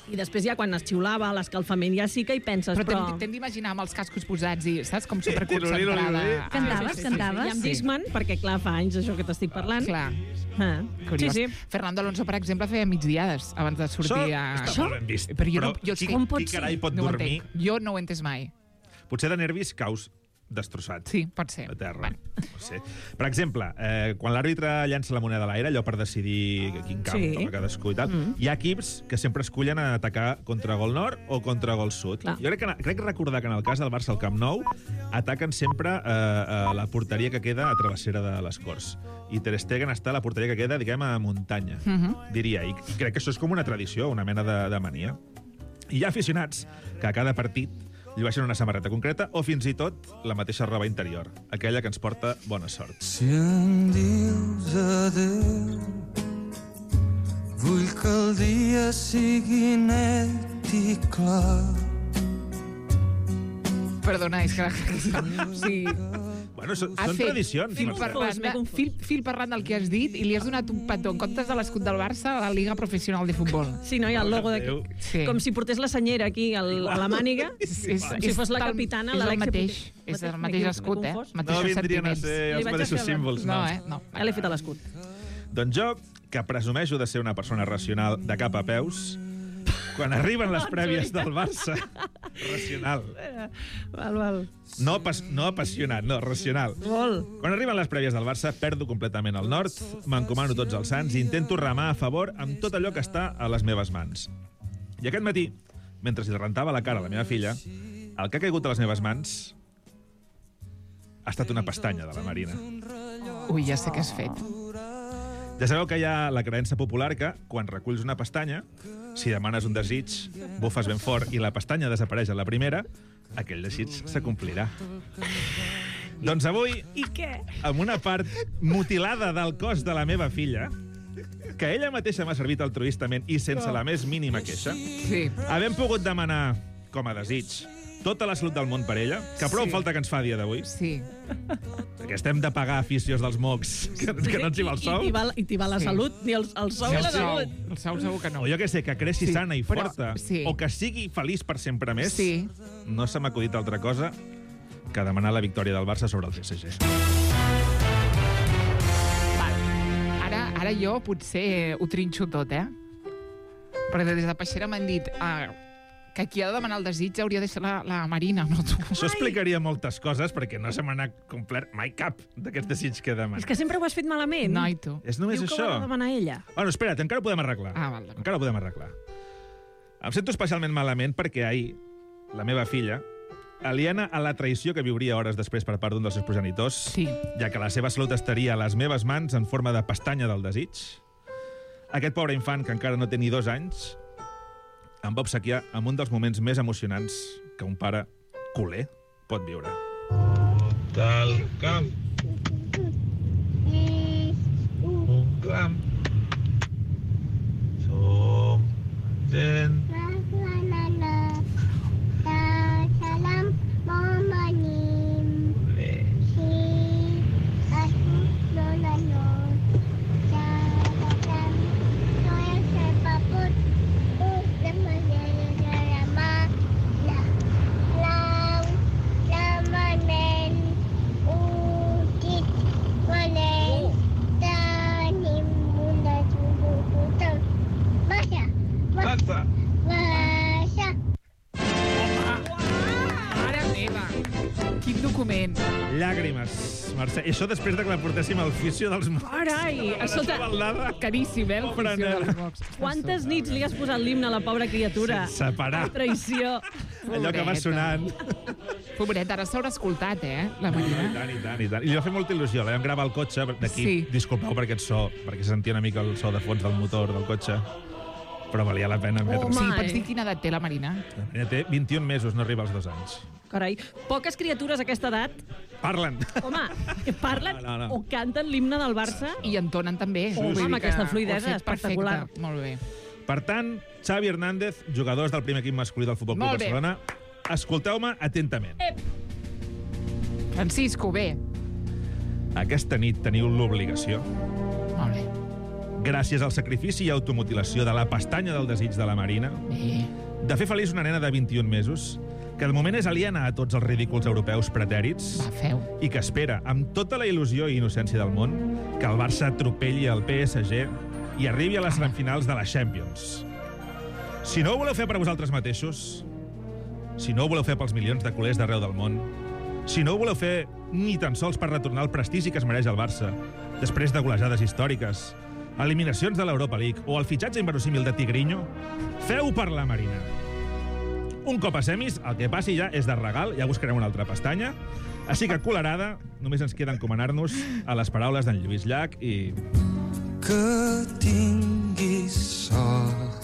I després ja quan es xiulava l'escalfament ja sí que hi penses,
Però
però...
t'hem t'hem d'imaginar amb els cascos posats i, saps, com superconcentrada.
Cantaves,
Ah, sí, sí, sí.
cantaves?
I amb Discman, perquè clar, fa anys això que t'estic parlant.
Clar.
Ah.
Curiós.
Sí, sí.
Fernando Alonso, per exemple, feia migdiades abans de sortir
Això
a...
està molt ben vist.
Però jo no...
Però
Jo,
qui-
com
qui
pot ser?
carai pot
no ho
dormir?
entenc. Jo no ho he entès mai.
Potser de nervis caus destrossat.
Sí, pot ser.
A terra. No sé. Per exemple, eh, quan l'àrbitre llança la moneda a l'aire, allò per decidir quin camp
Sí.
toca cadascú i tal,
Mm.
hi ha equips que sempre escullen a atacar contra gol nord o contra gol sud.
Clar.
Jo crec que, crec recordar que en el cas del Barça al Camp Nou ataquen sempre eh, a la porteria que queda a travessera de les Corts. I Ter Stegen està a la porteria que queda, diguem, a muntanya,
Mhm.
diria. I crec que això és com una tradició, una mena de, de mania. I hi ha aficionats que a cada partit llueixen una samarreta concreta o fins i tot la mateixa roba interior, aquella que ens porta bona sort.
Si em dius adéu, vull que el dia sigui net i clar.
Perdona, és que... Sí.
Bueno, són,
Ha
són
fet
tradicions.
Fil
Mercè.
parlant, de, fil, fil parlant del que has dit i li has donat un petó en comptes de l'escut del Barça a la Liga Professional de Futbol.
Sí, no? Hi ha el logo
Déu.
d'aquí.
Sí.
Com si portés la senyera aquí al, a la màniga.
És, és,
Com si fos la
tal-
capitana,
és el
l'Alexia
mateix.
Putellas.
És el
Mateix,
mateix
m'he
escut, eh?
confós.
No
Mateixos
vindrien a
sentiments.
ser
Li
els
vaig
mateixos
fer el-
símbols, no.
No, eh? No.
Ja l'he fet a l'escut.
Doncs jo, que presumeixo de ser una persona racional de cap a peus, quan arriben les prèvies del Barça, racional,
Val, val.
no, pas, no apassionat, no, racional.
Vol.
Quan arriben les prèvies del Barça, perdo completament el nord, m'encomano tots els sants i intento remar a favor amb tot allò que està a les meves mans. I aquest matí, mentre li rentava la cara a la meva filla, el que ha caigut a les meves mans ha estat una pestanya de la Marina.
Ui, ja sé què has fet.
Ja sabeu que hi ha la creença popular que, quan reculls una pestanya, si demanes un desig, bufes ben fort i la pestanya desapareix a la primera, aquell desig s'acomplirà. Doncs avui,
I què?
amb una part mutilada del cos de la meva filla, que ella mateixa m'ha servit altruistament i sense la més mínima queixa,
Sí.
havem pogut demanar, com a desig, tota la salut del món per ella, que prou
Sí.
falta que ens fa a dia d'avui,
Sí.
perquè estem de pagar aficions dels mocs, que, que no ens hi va el sou.
I, i, va, i t'hi va la
Sí.
salut, ni el, el sou
Sí,
i
el
la
sou.
salut.
El sou segur que no.
O jo que sé, que creixi
Sí,
sana i
però-
forta,
sí.
o que sigui feliç per sempre més,
Sí.
no se m'ha acudit altra cosa que demanar la victòria del Barça sobre el P S G.
Val. Ara, ara jo potser ho trinxo tot, eh? Perquè des de Peixera m'han dit ah, que qui ha de demanar el desig hauria de ser la, la Marina, no tu.
Això explicaria moltes coses, perquè no se m'ha anat complert mai cap d'aquests desig que demana.
És que sempre ho has fet malament.
No, i tu.
És només
Diu que
això.
ho ha de demanar ella.
Bueno, espera't, encara ho podem arreglar.
Ah, val, val.
Encara ho podem arreglar. Em sento especialment malament perquè ahir la meva filla, aliena a la traïció que viuria hores després per part d'un dels seus progenitors,
Sí.
ja que la seva salut estaria a les meves mans en forma de pestanya del desig, aquest pobre infant, que encara no té ni dos anys, em va obsequiar amb un dels moments més emocionants que un pare culer pot viure. Del camp. Un camp. Som gent. Basta.
Mare meva! Quin document.
Llàgrimes, Mercè. I això després de que la portéssim al fisio dels mocs.
Carai, escolta,
Baldada.
Caríssim, eh, el
Pobre
funció
nena.
dels mocs.
quantes nits li has posat l'himne a la pobra criatura?
Sense parar.
Traïció.
Allò que va
Pobreta.
sonant.
Pobret, ara s'haurà escoltat, eh, la
I
Marina.
tant, i tant, i tant. I li va fer molta il·lusió. La vam gravar al cotxe, d'aquí,
Sí.
disculpeu per aquest so, perquè se sentia una mica el so de fons del motor del cotxe, però valia la pena emetre.
Home.
Sí, pots dir quina edat té la Marina?
Ella té vint-i-un mesos, no arriba als dos anys.
Carai, poques criatures a aquesta edat,
Parlen.
home, que parlen
No, no, no.
o canten l'himne del Barça.
I entonen també.
Sí,
Vull
sí.
dir
Amb
que
aquesta
ho
fluïdesa
ha fet
espectacular.
perfecte. Molt bé.
Per tant, Xavi Hernández, jugadors del primer equip masculí del Futbol Club
Molt bé.
Barcelona, escolteu-me atentament.
Ep.
Francisco, bé.
Aquesta nit teniu l'obligació,
Molt bé.
gràcies al sacrifici i automutilació de la pestanya del desig de la Marina, de fer feliç una nena de vint-i-un mesos, que de moment és aliena a tots els ridículs europeus pretèrits i que espera, amb tota la il·lusió i innocència del món, que el Barça atropelli el P S G i arribi a les semifinals de la Champions. Si no ho voleu fer per vosaltres mateixos, si no ho voleu fer pels milions de culers d'arreu del món, si no ho voleu fer ni tan sols per retornar el prestigi que es mereix el Barça, després de golejades històriques, eliminacions de l'Europa League o el fitxatge inverosímil de Tigrinho, feu per la Marina. Un cop a semis, el que passi ja és de regal, ja buscarem una altra pestanya. Així que, culerada, només ens queda encomanar-nos a les paraules d'en Lluís Llach i...
Que tinguis sort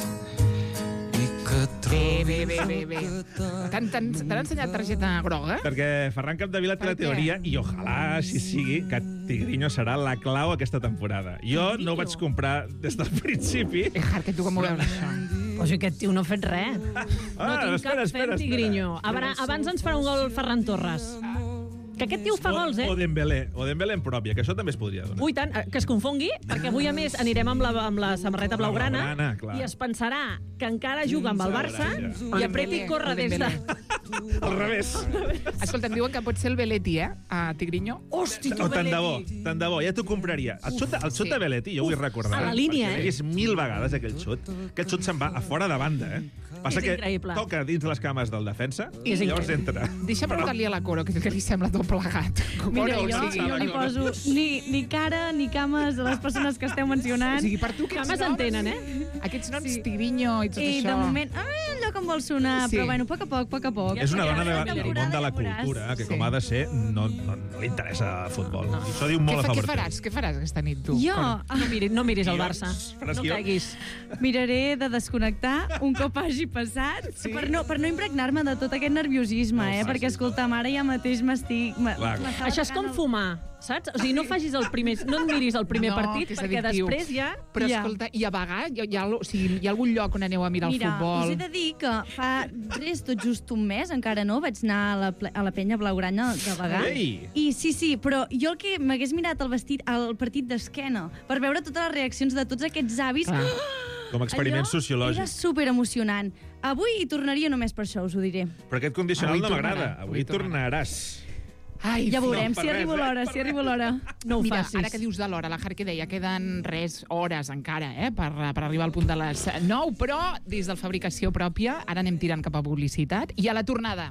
i que
Bé, bé, bé, bé, bé. T'han ensenyat targeta groga?
Perquè Ferran Capdevila té la teoria, i ojalà així sigui, que Tigrinho serà la clau aquesta temporada. Jo no ho vaig comprar des del principi.
Ejar, que tu com ho veus, això?
Pues aquest tio no ha fet res.
Ah,
no tinc
espera,
cap
espera,
fe en Tigrinho. Abans, abans ens farà un gol Ferran Torres. Que aquest tio fa gols, eh?
O Dembélé, o Dembélé en pròpia, que això també es podria donar.
Ui, tant, que es confongui, perquè avui, a més, anirem amb la, amb la samarreta blaugrana,
blaugrana, clar.
i es pensarà que encara juga amb el Barça i apreti i corre des de...
Al revés.
Escolta, em diuen que pot ser el Belletti, eh? A Tigrinho.
Hosti,
No, tant de bo, tant de bo, ja t'ho compraria. El xut, el xut de Belletti, jo vull recordar.
a la línia,
perquè
eh?
És mil vegades aquell xut. Aquest xut se'n va a fora de banda, eh? Passa
És
que
increïble.
toca dins les cames del defensa i
És
llavors entra.
Deixa preguntar-li a la Coro, que, que li sembla tot plegat.
Mira,
Coro,
jo,
o sigui,
jo li poso ni, ni cara ni cames a les persones que esteu mencionant.
O sigui, per tu aquests
Cames
noms...
entenen, eh?
Aquests noms, Tigrinho i tot
I
això...
de moment, ah, allò que em vol sonar,
Sí.
però bueno, a poc a poc, a poc a poc.
És una dona de,
Aquesta
del
temporada
món de la
ja veuràs.
cultura, que
Sí.
com ha de ser, no, no, no li interessa el futbol. I això diu
Què,
molt a
fa, què
favor.
faràs? Què faràs aquesta nit, tu?
Jo
Coro?
No miris, no miris el Barça.
Faràs
No
guió?
caiguis.
miraré de desconnectar un cop hagi passat,
Sí.
per no, per no impregnar-me de tot aquest nerviosisme,
No
eh?
facis,
Perquè, escolta, ara ja mateix m'estic... m'ha-
Clar.
m'estava
Això és com
tocant el-
fumar, saps? O sigui, no facis el primer... No et miris el primer
No,
partit,
que és
perquè
addictiu.
després ja...
Però,
Ja.
escolta, i a vegades hi ha, hi, ha, o sigui, hi ha algun lloc on aneu a mirar
Mira,
el futbol?
us he de dir que fa res, tot just un mes, encara no, vaig anar a la, ple- a la penya blaugrana de Bagà.
Ei!
I sí, sí, però jo el que m'hagués mirat el vestit al partit d'esquena per veure totes les reaccions de tots aquests avis...
Clar.
Com a experiment
Allò
sociològic.
Era super emocionant. Avui hi tornaria només per això, us ho diré.
Però aquest condicional
Avui
no m'agrada.
tornarà,
Avui
avui tornarà.
tornaràs.
Ai,
Ja veurem,
no, per
si
res,
arribo
eh?
l'hora, si arribo l'hora.
No ho
Mira,
facis.
ara que dius de l'hora, la Jar que deia, queden res, hores encara, eh, per, per arribar al punt de les nou, però des del fabricació pròpia, ara anem tirant cap a publicitat, i a la tornada.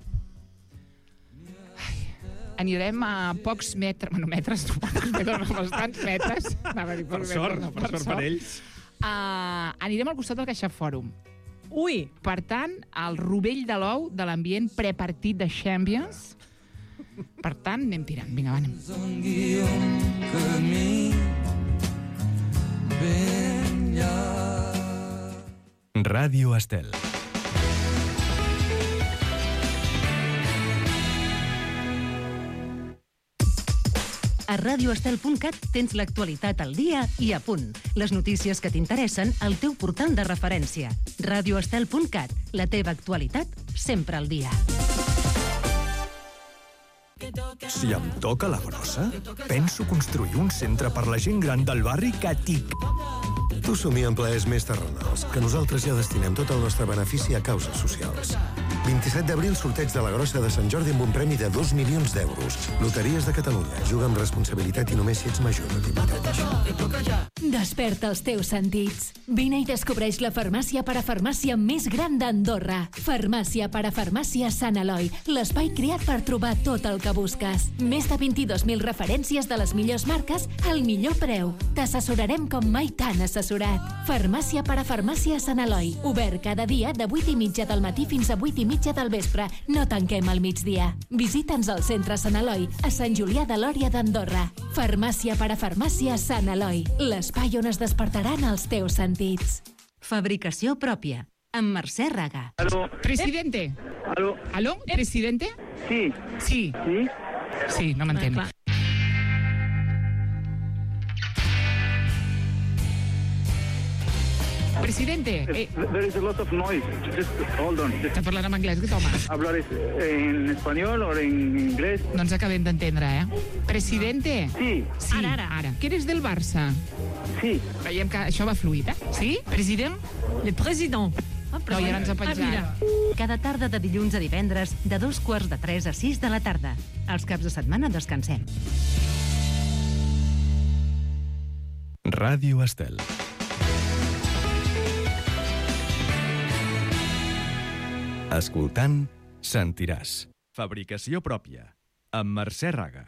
Ai, anirem a pocs metres, bueno, metres, no, pocs metres, no, bastants metres. Anava a dir
Per
pocs
sort,
metres, no,
per sort per ells.
Uh, anirem al costat del Caixa Fòrum.
Ui!
Per tant, el rovell de l'ou de l'ambient prepartit de Champions. Per tant, anem tirant. Vinga, va, anem.
Ràdio Estel.
A radioestel punt cat tens l'actualitat al dia i a punt. Les notícies que t'interessen al teu portal de referència. radioestel punt cat, la teva actualitat sempre al dia.
Si em toca la grossa, penso construir un centre per la gent gran del barri que tic.
Tu somia en plaers més terrenals, que nosaltres ja destinem tot el nostre benefici a causes socials. vint-i-set d'abril, sorteig de la grossa de Sant Jordi amb un premi de dos milions d'euros. Loteries de Catalunya. Juga amb responsabilitat i només si ets major de divuit anys.
Desperta els teus sentits. Vine i descobreix la farmàcia parafarmàcia més gran d'Andorra. Farmàcia parafarmàcia Sant Eloi, l'espai creat per trobar tot el que busques. Més de vint-i-dos mil referències de les millors marques al millor preu. T'assessorarem com mai t'han assessorat. Farmàcia parafarmàcia Sant Eloi, obert cada dia de vuit i mitja del matí fins a vuit i mitja del vespre. No tanquem al migdia. Visita'ns al centre Sant Eloi, a Sant Julià de Lòria d'Andorra. Farmàcia parafarmàcia Sant Eloi, l'espai on es despertaran els teus sentits.
Fabricació pròpia, amb Mercè Raga.
Aló.
Presidente.
Aló.
Aló, presidente?
Sí.
Sí.
Sí?
Sí, no m'entén.
Ah,
Presidente. Eh,
There is a lot of noise. Just hold on.
Està parlant en anglès, aquest home.
¿Hablar en español o en inglés?
No ens acabem d'entendre, eh? Presidente.
Sí.
Sí, ara, ara. ara. Que eres del Barça?
Sí.
Veiem que això va fluid, eh? Sí? President?
Le président.
Ah, però ja ens ha penjat.
Ah,
Cada tarda de dilluns a divendres, de dos quarts de tres a sis de la tarda. Els caps de setmana descansem.
Ràdio Estel. Escoltant, sentiràs. Fabricació pròpia. Amb Mercè Raga.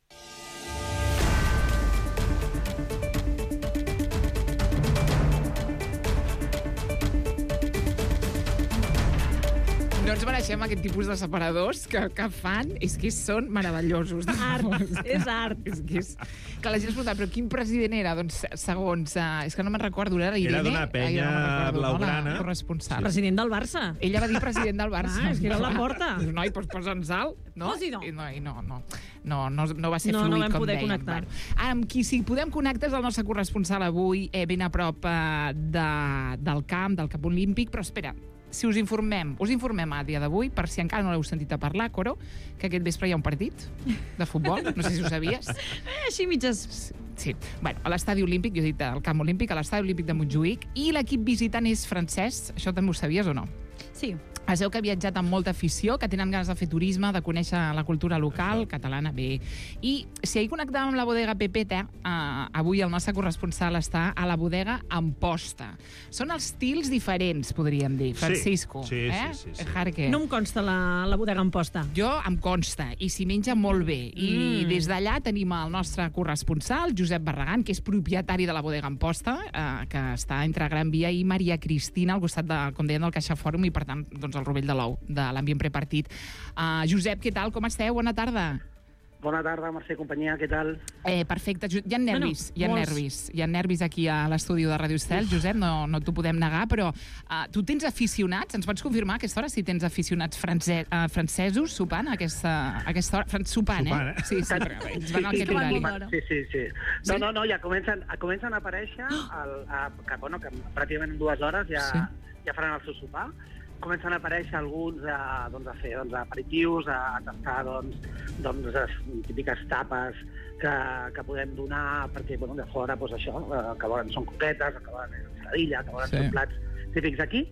No ens mereixem aquest tipus de separadors que, que fan, és que són meravellosos.
Art, és art.
És que, és... que la gent es pregunta, però quin president era? Doncs segons... Uh, és que no me'n recordo, era Irene.
Era d'una penya
Ai, no
blaugrana.
No, la corresponsal.
President del Barça.
Ella va dir president del Barça.
Ah, és que era la porta.
Noi, doncs posa'ns alt, no?
Oh, sí, no.
I no, i no, no. No, no, no va ser
No,
fluid,
no vam
com
poder
dèiem.
connectar.
Bueno, amb qui sí podem connectar és el nostre corresponsal avui, eh, ben a prop eh, de, del camp, del Camp Olímpic, però espera, si us informem, us informem a dia d'avui, per si encara no l'heu sentit a parlar, Coro, que aquest vespre hi ha un partit de futbol, no sé si ho sabies.
Eh, així mitges.
Sí. Bueno, a l'estadi olímpic, jo he dit al Camp Olímpic, a l'estadi olímpic de Montjuïc, i l'equip visitant és francès, això també ho sabies o no?
Sí.
Es veu que ha viatjat amb molta afició, que tenen ganes de fer turisme, de conèixer la cultura local, catalana, bé. I si ahir connectàvem amb la bodega Pepeta, eh, avui el nostre corresponsal està a la bodega Amposta. Són estils diferents, podríem dir, Francisco.
Sí, sí,
eh?
sí, sí, sí.
Jarque.
No em consta la, la bodega Amposta.
Jo em consta, i s'hi menja molt bé. I
Mm.
des d'allà tenim el nostre corresponsal, Josep Barragán, que és propietari de la bodega Amposta, eh, que està entre Gran Via i Maria Cristina, al costat, de, com deien, del Caixa Fòrum, i per tant, doncs, el rovell de l'ou, de l'ambient prepartit. Uh, Josep, què tal? Com esteu? Bona tarda.
Bona tarda, Mercè companyia, què tal?
Eh, perfecte. Ju- Hi ha nervis,
Bueno,
hi ha
molts.
nervis. Hi ha nervis aquí a l'estudi de Ràdio Estel, Josep, no, no t'ho podem negar, però uh, tu tens aficionats, ens pots confirmar a aquesta hora si tens aficionats france uh, francesos sopant a aquesta, a aquesta hora? Fran sopant,
Sopant,
eh?
eh?
Sí, sí, perquè ells van al
sí,
aquest horari.
sí, sí, sí. No, no, no, ja comencen, comencen a aparèixer, el, a, que, bueno, que pràcticament en dues hores ja,
Sí.
ja faran el seu sopar. Comencen a aparèixer alguns a, doncs, a fer doncs, aperitius, a, a tastar doncs, doncs, les típiques tapes que, que podem donar, perquè bueno, de fora doncs, això, eh, que volen són coquetes, que volen ensaladilla, que volen
Sí.
sí. són plats típics aquí.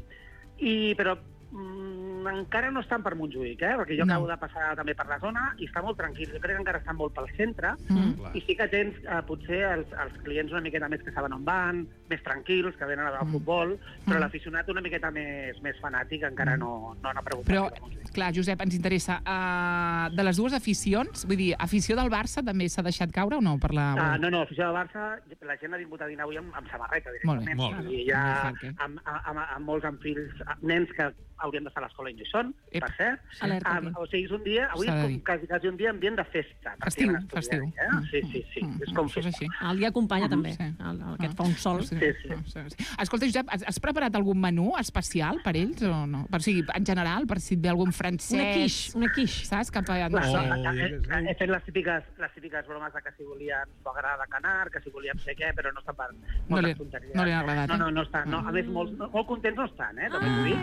I, però mm, encara no estan per Montjuïc, eh? Perquè jo
No.
acabo de passar també per la zona i està molt tranquil. Jo crec que encara estan molt pel centre,
Mm.
i sí que tens eh, potser els, els clients una miqueta més que saben on van, més tranquils, que venen a veure el futbol, però
Mm.
l'aficionat una miqueta més, més fanàtic encara no, no n'ha preguntat.
Però, clar, Josep, ens interessa. Uh, de les dues aficions, vull dir, afició del Barça també s'ha deixat caure o no? Per la...
Ah, no, no, afició del Barça, la gent ha vingut a dinar avui amb, amb samarreta
Molt bé.
directament.
Molt bé.
I ja
Molt bé,
amb, amb, amb molts amb fills, nens que haurien d'estar a l'escola i no hi són,
Ep.
per cert.
Alerta
Um,
aquí.
o sigui, és un dia, avui
S'ha
és
de
com
dir.
quasi, quasi un dia ambient de festa.
Festiu,
pràcticament
festiu.
estudiant, Eh? Sí, sí, sí,
Mm,
és com
això és
festa.
així.
El dia acompanya també,
Sí.
el, el, aquest
Ah.
fa un sol.
Sí, sí.
sí, sí. Escolta, Josep, has, has preparat algun menú especial per ells o no? Per, o sigui, en general, per si et ve algun francès...
Una quiche, una quiche.
Saps? Cap a...
Clar,
Oh,
no,
jo
he,
què sé.
he fet les típiques, les típiques bromes de que si volien foie gras de canar, que si volien sé què, però no està per
No li-
moltes tonteries.
no li ha agradat,
No,
eh?
no, no està. No. A més, molt, molt contents no estan, eh? També t'ho dic.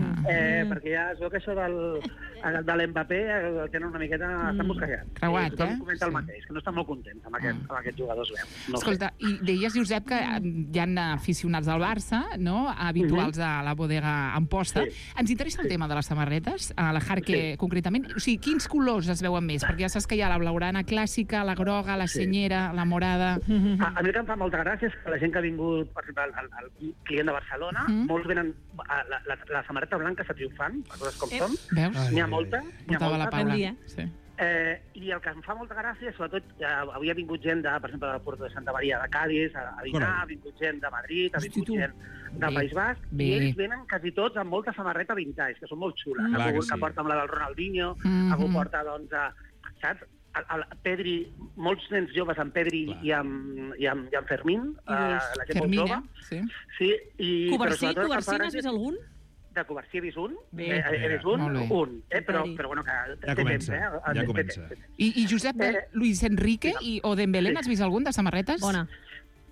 Eh, perquè ja es veu que això del, de l'Mbappé el tenen una miqueta... Estan buscajats.
Creuat,
I tothom
eh?
comenta el
Sí.
mateix, que no estan molt contents amb, aquest, amb aquests jugadors, veu. No ho sé.
Escolta, i deies, Josep, que eh, hi ha aficionats del Barça, no? Habituals a la bodega Amposta.
Sí.
Ens interessa el tema de les samarretes, a la Jarque
Sí.
concretament. O sigui, quins colors es veuen més? Perquè ja saps que hi ha la blaurana clàssica, la groga, la
Sí.
senyera, la morada...
A, a mi el que em fa molta gràcia és que la gent que ha vingut, per exemple, el, el, el client de Barcelona,
Mhm.
molts venen... A, la, la, la samarreta blanca està triomfant, les coses com
Eh,
són.
Veus?
N'hi ha molta, n'hi ha
Portava la
molta.
Paula.
Bon dia.
Sí.
Eh, I el que em fa molta gràcia, sobretot, eh, avui ha vingut gent, de, per exemple, del Puerto de Santa Maria de Cádiz a, a dinar,
Carai.
ha vingut gent de Madrid, ha
Hosti,
vingut
tu.
gent del
Bé,
País Basc,
bé.
i ells venen quasi tots amb molta samarreta vintage, que són molt xules.
Clar
Algú
que
que
sí.
porta amb la del Ronaldinho,
Mhm.
algú porta, doncs, a, saps? El, el Pedri, molts nens joves amb Pedri
Clar.
i amb, i amb, i amb Fermín, eh, la gent molt
Fermina,
jove.
sí.
Sí, i,
Covarsí,
però sobretot el
Covarsí,
que fa
n'has
gràcia-
vist algun?
de Covarsí he vist un,
Bé.
eh, he vist un,
Molt bé.
un, eh, però,
Pedri.
però bueno, que
Ja
té
comença,
temps, eh?
ja
Té- té-
comença.
té temps.
I, i Josep,
Eh,
Luis Enrique i, o Dembélé,
sí.
n'has vist algun de samarretes?
Bona.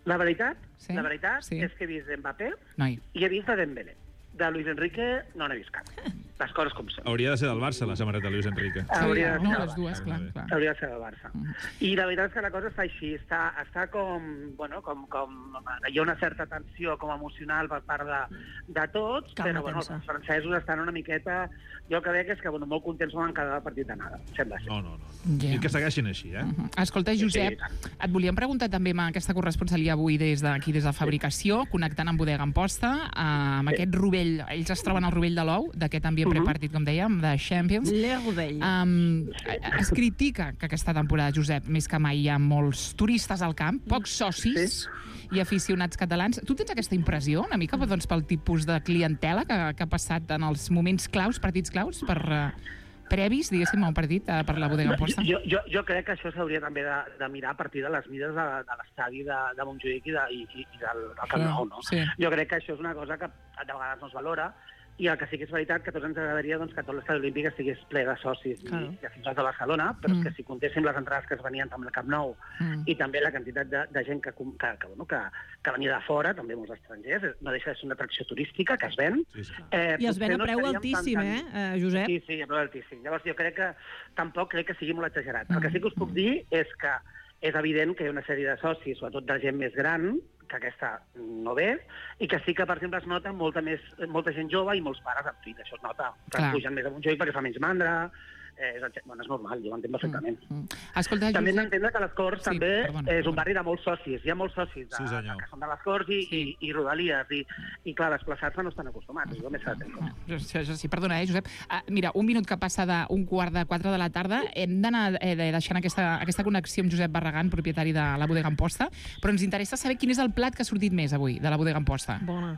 La veritat,
Sí?
la veritat
Sí.
és que he vist Mbappé
Noi.
i he vist de Dembélé. De Luis Enrique no n'he vist cap. Les coses com són.
Hauria de ser del Barça, la samarreta de Luis Enrique.
Hauria de ser
no,
del
les
Barça.
dues, clar, clar.
Hauria de ser del Barça. I la veritat és que la cosa està així, està, està com, bueno, com, com... Hi ha una certa tensió com emocional per part de, de tots,
Calma,
però bueno,
tensa.
els francesos estan una miqueta... Jo el que veig és que bueno, molt contents van quedar el partit de nada, sembla ser.
No, no, no.
Ja.
I que segueixin així, eh?
Escolta, Josep, et volíem preguntar també amb aquesta corresponsalia avui des d'aquí, des de Fabricació, connectant amb Bodega Amposta, amb aquest rovell, ells es troben al rovell de l'ou, d'aquest ambient prepartit, com dèiem, de Champions.
Le rovell.
Um, es critica que aquesta temporada, Josep, més que mai hi ha molts turistes al camp, pocs socis i aficionats catalans. Tu tens aquesta impressió, una mica, doncs, pel tipus de clientela que, que ha passat en els moments claus, partits claus, per uh, previs, diguéssim, a un partit uh, per la Bodega Amposta?
Jo, jo, jo crec que això s'hauria també de, de mirar a partir de les mides de, de l'estadi de, de Montjuïc i, de, i, i del, del Camp Nou, no?
Sí.
Jo crec que això és una cosa que de vegades no es valora, i el que sí que és veritat que a tots ens agradaria doncs, que tot l'estadi olímpic estigués ple de socis
Claro.
i, i aficionats de Barcelona, però
Mm.
és que si comptéssim les entrades que es venien també al Camp Nou
Mm.
i també la quantitat de, de gent que, com- que, que, bueno, que, que venia de fora, també molts estrangers, no deixa de ser una atracció turística que es ven.
Sí, sí.
Eh,
I es
potser
ven a
no
preu
estaríem
altíssim,
tan-
eh, eh, Josep?
Sí, sí, a preu altíssim. Llavors jo crec que tampoc crec que sigui molt exagerat. El que sí que us puc dir és que és evident que hi ha una sèrie de socis, sobretot de gent més gran, que aquesta no ve, i que sí que, per exemple, es nota molta, més, molta gent jove i molts pares amb fills. Això es nota. Que
Clar.
pugen més a Montjuïc perquè fa menys mandra. Eh, és, bueno, és normal, jo ho entenc perfectament.
Mm. Escolta,
També hem
Josep...
d'entendre que les Corts
Sí,
també
perdona,
és un
perdona.
barri de molts socis. Hi ha molts socis de,
Sí, senyor.
que són de les Corts i,
Sí.
i, i rodalies. I, I clar, desplaçar-se no estan acostumats. Jo més s'ha de tenir.
Això, això sí, perdona, eh, Josep. Uh, mira, un minut que passa d'un quart de quatre de la tarda, hem d'anar eh, de- deixant aquesta, aquesta connexió amb Josep Barragán, propietari de la Bodega Amposta, però ens interessa saber quin és el plat que ha sortit més avui de la Bodega Amposta.
Bona.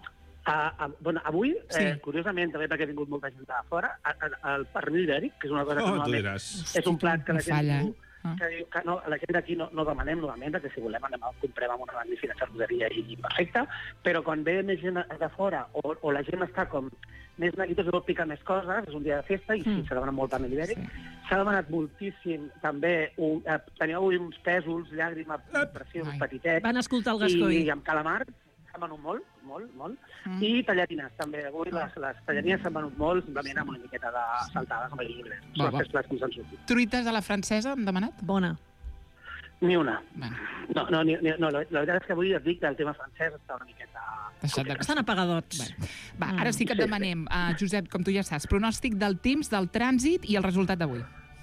Uh, uh, bueno, avui,
Sí.
eh, curiosament, també perquè ha vingut molta gent de fora, a- a- el pernil ibèric, que és una cosa que
Oh, tu
normalment
diràs.
és un plat que la gent
Falla,
diu,
eh?
que diu que no, la gent d'aquí no, no demanem normalment, perquè si volem anem a comprem amb una magnífica xarcuteria i, i perfecte, però quan ve més gent de fora o, o la gent està com més neguitos i vol picar més coses, és un dia de festa i sí,
Mm.
s'ha demanat molt pernil ibèric.
Sí.
S'ha demanat moltíssim també, un, eh, teniu avui uns pèsols, llàgrimes, preciosos,
Ai.
petitets,
Van escoltar el Gascoigne.
i, i amb calamar s'han venut molt, molt, molt.
Mm.
I tallarines, també. Avui les, les tallarines s'han venut molt, simplement amb una miqueta de saltades amb el llibre.
Va,
Són
va.
els tres plats que ens han sortit.
Truites a la francesa, hem demanat?
Bona.
Ni una.
Bueno,
No, no, ni, ni, no la, la veritat és que avui et dic que el tema francès està una miqueta...
deixat de...
Estan apagadots.
Bueno, va, ara sí que et
Sí.
demanem, uh, Josep, com tu ja saps, pronòstic del temps, del trànsit i el resultat d'avui.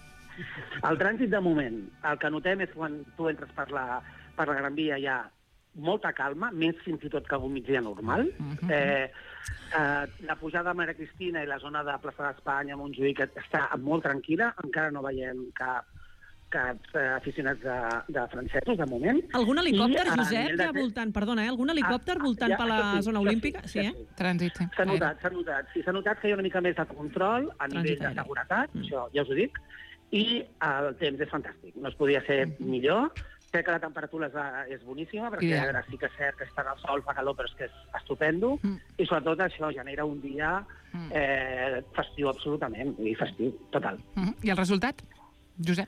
El trànsit, de moment, el que notem és quan tu entres per la, per la Gran Via hi ha molta calma, més fins i tot que un migdia normal.
Mhm.
eh, eh, la pujada a Maria Cristina i la zona de plaça d'Espanya, Montjuïc, està molt tranquil·la. Encara no veiem cap, cap eh, aficionats de, de francesos, de moment.
Algun helicòpter,
I, a
Josep,
nivell de-
hi ha voltant, perdona, eh? Algun helicòpter voltant
ja,
per la
això sí,
zona
això sí,
olímpica?
això
Sí, eh?
sí.
Trànsit, sí.
S'ha notat, s'ha notat. Sí, s'ha notat que hi ha una mica més de control a
Trànsit
nivell de
aeri.
seguretat,
Mm.
això ja us ho dic, i el temps és fantàstic. No es podia ser
Mm-hmm.
millor. Crec que la temperatura és, és boníssima, perquè
Ideal.
a veure, sí que és cert que està al sol, fa calor, però és que és estupendo,
Mm.
i sobretot això genera un dia
Mm.
eh, festiu absolutament, i festiu, total.
Mhm. I el resultat, Josep?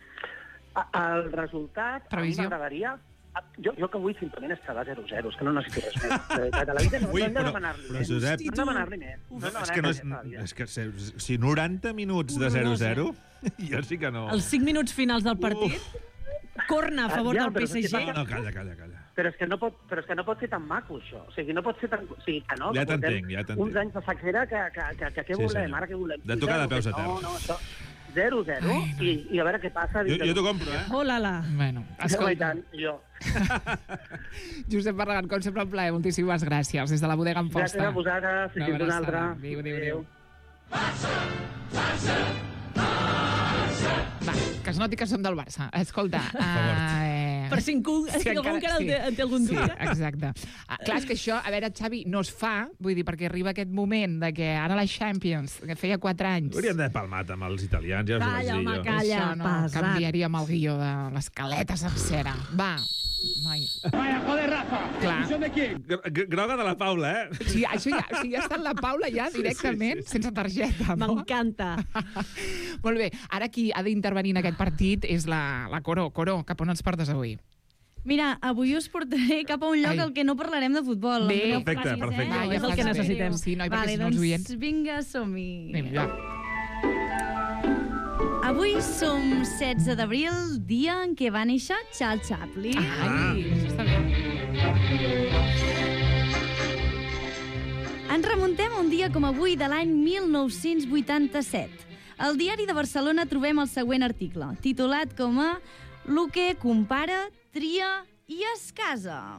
A- El resultat,
Previsió.
a mi m'agradaria... Jo, jo que vull simplement estar a zero zero, és que no necessito res més. De veritat, a la vida no,
Ui,
no hem de
però-
demanar-li
però,
més.
Josep-
No hem de demanar-li més. No hem de
És
demanar-li
que, no
més
és,
a la vida.
és que se- si noranta minuts de zero zero, jo sí que no...
Els cinc minuts finals del partit, corna a favor
Ah, ja,
del
però
P S
és que
G.
No, no, calla, calla, calla.
Però és que no pot, però és que no pot ser tan maco, això. O sigui, no pot ser tan... O sigui, que no,
Ja
que portem
t'entenc, ja t'entenc.
Uns anys de sequera que, que, que, que què
Sí,
volem,
senyor.
ara què volem?
De tocar de peus a terra.
No, no, això... zero zero, i, i a veure què passa.
Jo, jo t'ho compro, eh?
Oh, la, la.
Bueno,
Escolta. I
escolta,
tant, jo.
Josep Barragán, com sempre, un plaer. Moltíssimes gràcies. Des de la Bodega Amposta.
Gràcies a vosaltres,
Una
fins una
abraçada.
altra.
Adéu, adéu, adéu. Va, que es noti que som del Barça. Escolta, eh...
Per si ningú, si algú encara en té, en té algun dubte.
Sí, exacte. Ah, clar, és que això, a veure, Xavi, no es fa, vull dir, perquè arriba aquest moment de que ara la Champions, que feia quatre anys...
Hauríem d'haver palmat amb els italians, ja us ho vaig
Calla,
dir
home,
jo.
calla.
Això no,
pesat.
canviaríem el guió de l'escaleta sencera. Va, noi. Vaya, joder, Rafa. Clar.
Gr- gr- Groga de la Paula, eh?
Sí, això ja, o sigui, ja està en la Paula ja directament, sí, sí, sí. sense targeta, no?
M'encanta.
Molt bé, ara qui ha d'intervenir en aquest partit és la, la Coro. Coro, cap on ens portes avui?
Mira, avui us portaré cap a un lloc
Ai.
al que no parlarem de futbol.
Bé.
Em doneu
Perfecte,
permís,
perfecte.
Eh?
Va, ja
és el
fas
que
bé.
necessitem.
Sí, noi, perquè
Vale,
si no els
doncs
oients...
vinga, som-hi.
Vinga,
Avui som setze d'abril, dia en què va néixer Charles Chaplin.
Ai, això està bé.
Ens remuntem a un dia com avui de l'any mil nou-cents vuitanta-set. Al Diari de Barcelona trobem el següent article, titulat com a Luque compara, tria i es casa.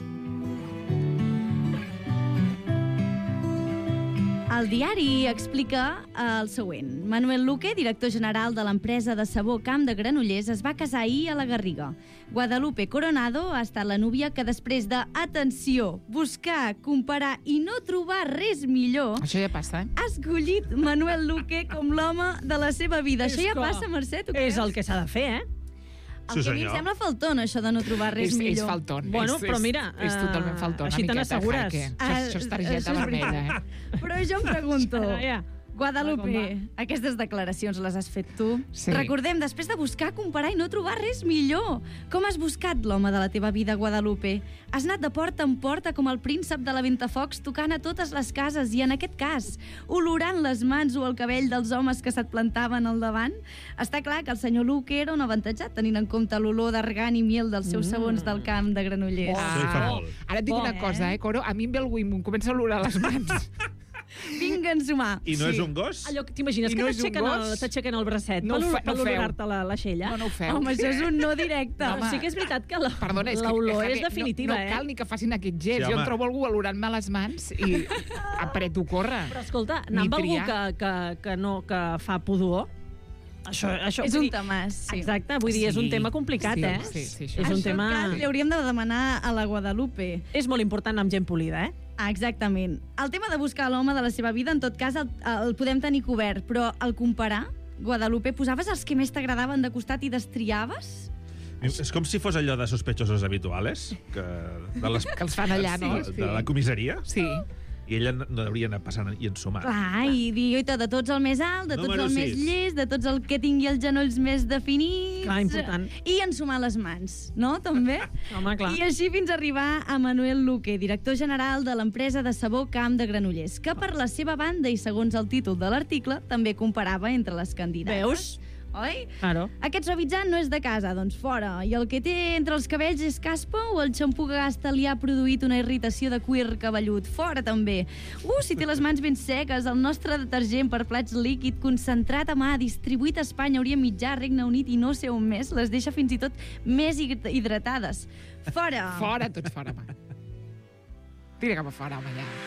El diari explica el següent. Manuel Luque, director general de l'empresa de sabó Camp de Granollers, es va casar ahir a la Garriga. Guadalupe Coronado ha estat la núvia que després de, atenció, buscar, comparar i no trobar res millor,
Això ja passa, eh?
ha escollit Manuel Luque com l'home de la seva vida. Això ja passa, Mercè, tu creus?
És el que s'ha de fer, eh?
El que a mi em sembla faltón, això de no trobar res
és,
millor.
És falton.
Bueno,
és,
però mira,
És, és totalment falton.
així te
Una miqueta,
n'assegures.
Jaque.
Ah,
Això, això és targeta
això és
vermella, eh?
Però jo em pregunto,
Ja.
Guadalupe, aquestes declaracions les has fet tu?
Sí.
Recordem, després de buscar, comparar i no trobar res millor. Com has buscat l'home de la teva vida, Guadalupe? Has anat de porta en porta com el príncep de la Ventafocs, tocant a totes les cases i, en aquest cas, olorant les mans o el cabell dels homes que se't plantaven al davant? Està clar que el senyor Luque era un avantatjat, tenint en compte l'olor d'argan i miel dels seus
Mm.
sabons del camp de Granollers.
Això hi fa molt.
Ara et dic
Bo,
una cosa, eh, Coro? A mi em ve el Wim, em comença a olorar les mans.
Vinga a ensumar.
I no
Sí.
és un gos?
Allò que t'imagines
I
que
no és un
t'aixequen el,
gos?
t'aixequen el bracet
No ho
per,
fe-
per
no ho feu.
olorar-te la, la xella.
No, no ho feu.
Home, això és un no directe.
No, sí que és veritat que la-
Perdona, és que
l'olor
Javi,
és definitiva,
no, no
eh?
cal ni que facin aquest gest.
Sí,
jo
home.
em trobo algú olorant-me les mans i apreto a córrer.
Però escolta,
Ni
anar amb algú
triar.
que, que, que, no, que fa pudor, això, això,
És
vull
un
dir,
temàs, sí.
Exacte, vull dir, és un
Sí.
tema complicat,
Sí,
eh?
sí, sí, això
és
Això,
un tema...
clar, li hauríem de demanar a la Guadalupe.
És molt important amb gent polida, eh?
Ah, exactament. El tema de buscar l'home de la seva vida, en tot cas, el, el podem tenir cobert, però el comparar, Guadalupe, posaves els que més t'agradaven de costat i destriaves?
És com si fos allò de sospechosos habituales, que, de les,
Que els fan allà, no?
De, de la comissaria.
Sí.
I ella no no hauria anar passant i ensumant.
Clar, i dir, oita, de tots el més alt, de tots
Número
el més
sis.
llest, de tots el que tingui els genolls més definits...
Clar, important.
I ensumar les mans, no? També?
Home, clar.
I així fins a arribar a Manuel Luque, director general de l'empresa de sabó Camp de Granollers, que per la seva banda i segons el títol de l'article també comparava entre les candidates.
Veus?
Oi?
Claro.
Aquest suavitzant no és de casa, doncs fora. I el que té entre els cabells és caspa o el xampú que gasta li ha produït una irritació de cuir cabellut? Fora, també. Uh, si té les mans ben seques, el nostre detergent per plats líquid, concentrat a mà, distribuït a Espanya, Orient Mitjà, Regne Unit i no sé on més, les deixa fins i tot més hidratades. Fora!
Fora, tots fora, home. Tira cap a fora, home, ja.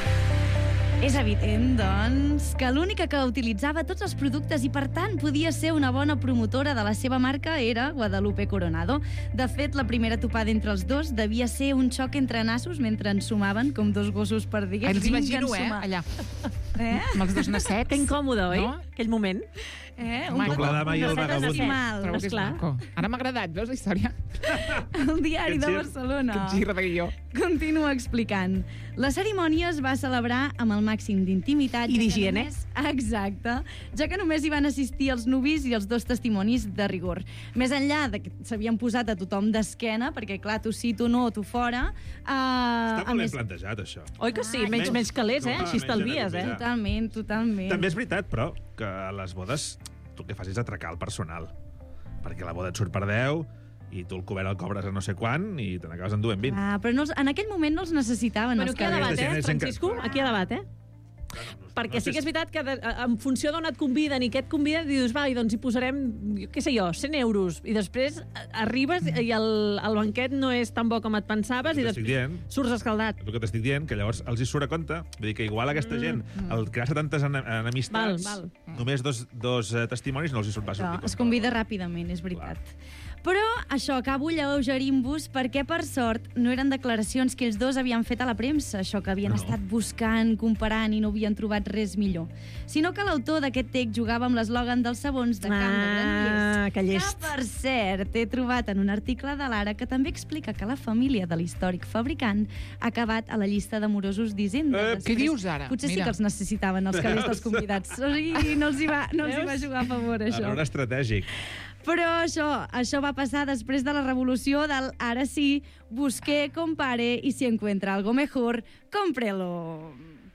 És evident, doncs, que l'única que utilitzava tots els productes i, per tant, podia ser una bona promotora de la seva marca era Guadalupe Coronado. De fet, la primera topada entre els dos devia ser un xoc entre nassos mentre ensumaven com dos gossos perdiguets.
Els
Vinga,
imagino, eh,
ensumar.
allà.
Eh?
Amb els dos nassets.
Que incòmode, oi?
No?
Aquell moment.
Eh?
Home,
Com la dama i el
una
vagabund.
decimal.
Trobo que és
esclar.
maco. Ara m'ha agradat, veus la història?
El diari
Aquest
de
gir.
Barcelona
Aquest gir de guió.
continua explicant. La cerimònia es va celebrar amb el màxim d'intimitat.
I
ja que
d'higiene.
només- Exacte. Ja que només hi van assistir els nuvis i els dos testimonis de rigor. Més enllà de que s'havien posat a tothom d'esquena, perquè, clar, tu sí, tu no, tu fora... Uh,
Està molt ben plantejat, això.
Oi que sí?
Ah,
menys,
menys-
menys calés, eh?
Home,
Així
menys
estalvies, eh?
generositat.
Totalment, totalment.
També és veritat, però, que a les bodes tu el que fas és atracar el personal. Perquè la boda et surt per deu i tu el cobert el cobres a no sé quan i te n'acabes enduent vint.
Ah, però no els, en aquell moment no els necessitaven.
Bueno,
els
aquí hi ha
calés.
debat,
gent
eh,
és enca-
Francisco? Aquí hi ha debat, eh? Perquè sí que és veritat que de, en funció d'on et conviden i què et conviden, dius, va, i doncs hi posarem, jo què sé jo, cent euros. I després arribes i el, el banquet no és tan bo com et pensaves i
T'estic
després
dient,
surts escaldat.
és el que t'estic dient, que llavors els hi surt a compte. Vull dir que igual aquesta gent, el crear-se tantes ena- enemistats,
Val,
només dos, dos eh, testimonis no els hi surt, va sortir
Però es
compte.
convida ràpidament, és veritat. Però això, acabo lleugerint-vos perquè, per sort, no eren declaracions que ells dos havien fet a la premsa, això que havien
No.
estat buscant, comparant i no havien trobat res millor, sinó que l'autor d'aquest text jugava amb l'eslògan dels sabons de Camp de
Ah,
Granollers.
que llest.
Que, per cert, he trobat en un article de l'Ara que també explica que la família de l'històric fabricant ha acabat a la llista d'amorosos d'Hisenda.
Eh,
què dius ara?
Potser sí
Mira.
que els necessitaven, els calés dels convidats. O sigui, no els hi va, no els hi va
Veus?
jugar a favor,
A
això.
veure, estratègic.
Però això, això va passar després de la revolució del ara sí, busqué, compare, i si encuentra algo mejor, cómprelo.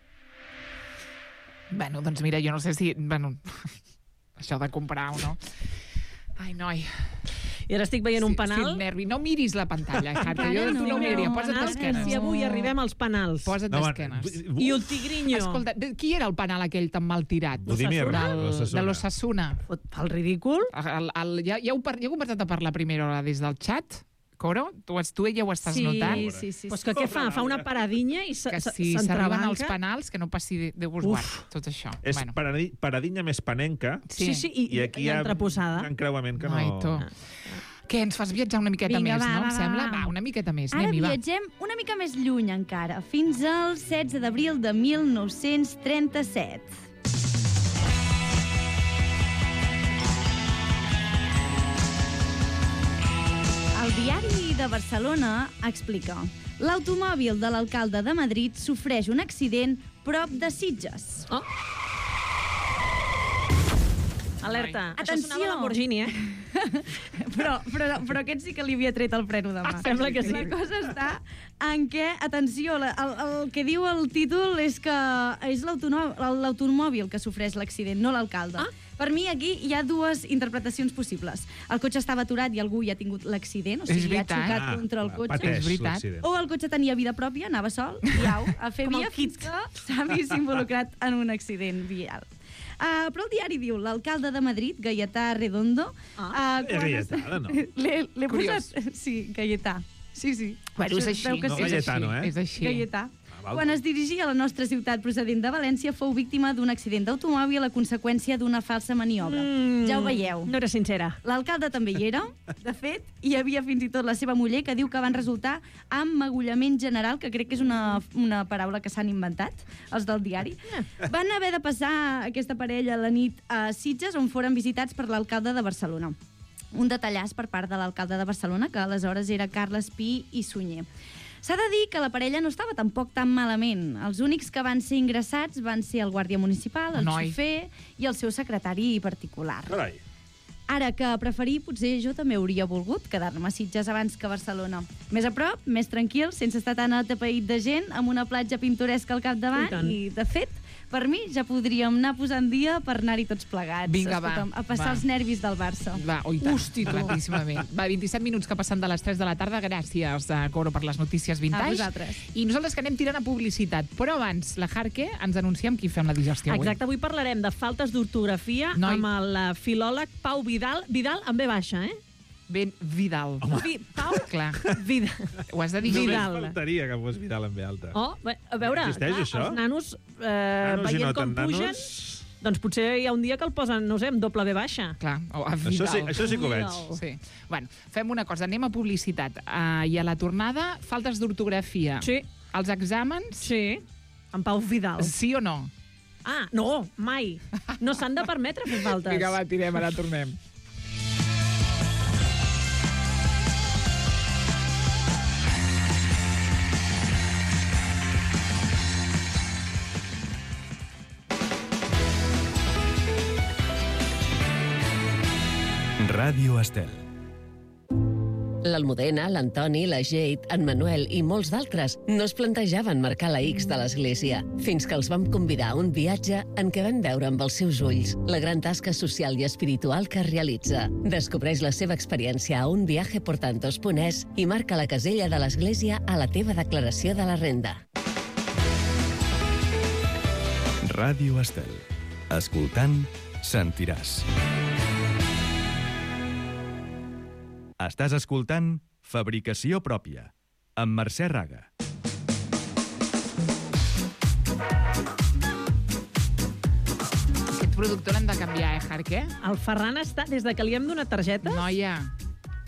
Bueno, doncs mira, jo no sé si... Bueno, això de comprar o no... Ai, noi...
I ara estic veient
sí,
un penal.
Sí, nervi. No miris la pantalla, Jarte. Jo tu no miria. Posa't d'esquenes.
Si avui arribem als penals.
Posa't
No,
d'esquenes.
I el tigrinyo.
Escolta, qui era el penal aquell tan mal tirat?
Budimir,
Del-
l'Osasuna.
De l'Osasuna.
Fa el ridícul.
El, el, ja, ja, heu, par- ja heu començat a parlar a primera hora des del xat? Coro? Tu, has- tu ja ho estàs
Sí,
notant?
sí, sí. Pues que què fa? Fa una paradinya i
Que si s'arriben
s'entrebanca.
als penals, que no passi de gust guard, tot això.
És
Bueno.
paradi
Ah.
paradinya més panenca.
Sí, sí, i,
I aquí
i
hi ha
entreposada.
un encreuament que no...
Ai, tu. Què, ens fas viatjar una miqueta
Vinga,
més,
va,
no?
va,
Em sembla?
va.
Va, una miqueta més.
Ara
Anem-hi, va.
viatgem una mica més lluny encara, fins al setze d'abril de mil nou-cents trenta-set. El diari de Barcelona explica: l'automòbil de l'alcalde de Madrid sofreix un accident prop de Sitges.
Oh. Alerta. Això
Atenció.
sonava Lamborghini, eh?
Però, però, però aquest sí que li havia tret el freno de mà.
Sembla que sí.
La cosa està en què, atenció, la- el, el que diu el títol és que és l'autono- l'automòbil que sofreix l'accident, no l'alcalde. Ah? Per mi aquí hi ha dues interpretacions possibles. El cotxe estava aturat i algú hi ha tingut l'accident, o
És
sigui, ha
veritat.
xocat
Ah,
contra el
clar,
cotxe.
pateix
És veritat.
l'accident.
O el cotxe tenia vida pròpia, anava sol, i au, a fer
Com el
via fins que s'ha vist involucrat en un accident vial. Uh, però el diari diu, l'alcalde de Madrid, Gaietà Redondo...
Ah.
uh,
Eh, Gaietà, no?
L'he l'he
Curiós.
posat... Sí, Gaietà. Sí, sí.
Bueno, és
Això
així.
veu que
No,
sí.
Gaietano, eh?
És així.
Gaietà.
val.
Quan es dirigia a la nostra ciutat procedent de València, fou víctima d'un accident d'automòbil a conseqüència d'una falsa maniobra.
Mm,
Ja ho veieu.
No era sincera.
L'alcalde també hi era, de fet, hi havia fins i tot la seva muller que diu que van resultar amb magullament general, que crec que és una, una paraula que s'han inventat, els del diari. Van haver de passar aquesta parella la nit a Sitges, on foren visitats per l'alcalde de Barcelona. Un detallàs per part de l'alcalde de Barcelona, que aleshores era Carles Pi i Sunyer. S'ha de dir que la parella no estava tampoc tan malament. Els únics que van ser ingressats van ser el guàrdia municipal, el
Noi.
xofer i el seu secretari particular.
Carai.
Ara que a preferir, potser jo també hauria volgut quedar-me a Sitges abans que a Barcelona. Més a prop, més tranquil, sense estar tan atapeït de gent, amb una platja pintoresca al capdavant
I tant.
i, de fet, per mi ja podríem anar posant dia per anar-hi tots plegats.
Vinga, va,
Escolta'm, a passar
va.
els nervis del Barça.
Va, oi tant,
Hosti, tu.
claríssimament. Va, vint-i-set minuts que passen de les tres de la tarda. Gràcies, uh, Coro, per les notícies
A
vintage.
vosaltres.
I nosaltres que anem tirant a publicitat. Però abans, la Jarque ens anuncia amb qui fem la digestió avui.
Exacte, avui parlarem de faltes d'ortografia
Noi.
amb el eh, filòleg Pau Vidal. Vidal amb B baixa, eh?
Ben Vidal.
Vi, Pau
Clar,
Vidal.
ho has de dir.
Només
Vidal.
faltaria que fos Vidal en B alta.
Oh, bé, a veure,
Existeix,
clar,
això?
els nanos, eh,
Nanos i
veient
no
com
tan
pugen,
nanos.
doncs potser hi ha un dia que el posen, no sé, amb doble B baixa.
Clar, o a Vidal.
Això sí, això sí que ho veig.
Sí. Bueno, fem una cosa, anem a publicitat. Uh, I a la tornada, faltes d'ortografia.
Sí.
Els exàmens,
Sí, amb Pau Vidal.
sí o no?
Ah, no, mai. No s'han de permetre fer faltes.
Vinga, va, tirem, ara tornem.
Ràdio Estel.
L'Almudena, l'Antoni, la Jade, en Manuel i molts d'altres no es plantejaven marcar la X de l'església, fins que els vam convidar a un viatge en què van veure amb els seus ulls la gran tasca social i espiritual que realitza. Descobreix la seva experiència a unviajeportantos punt es i marca la casella de l'església a la teva declaració de la renda.
Ràdio Estel. Escoltant, sentiràs. Estàs escoltant Fabricació pròpia, amb Mercè Raga.
Aquest productor l'hem de canviar, eh, Jarque?
El Ferran està, des de que li hem donat targetes,
Noia,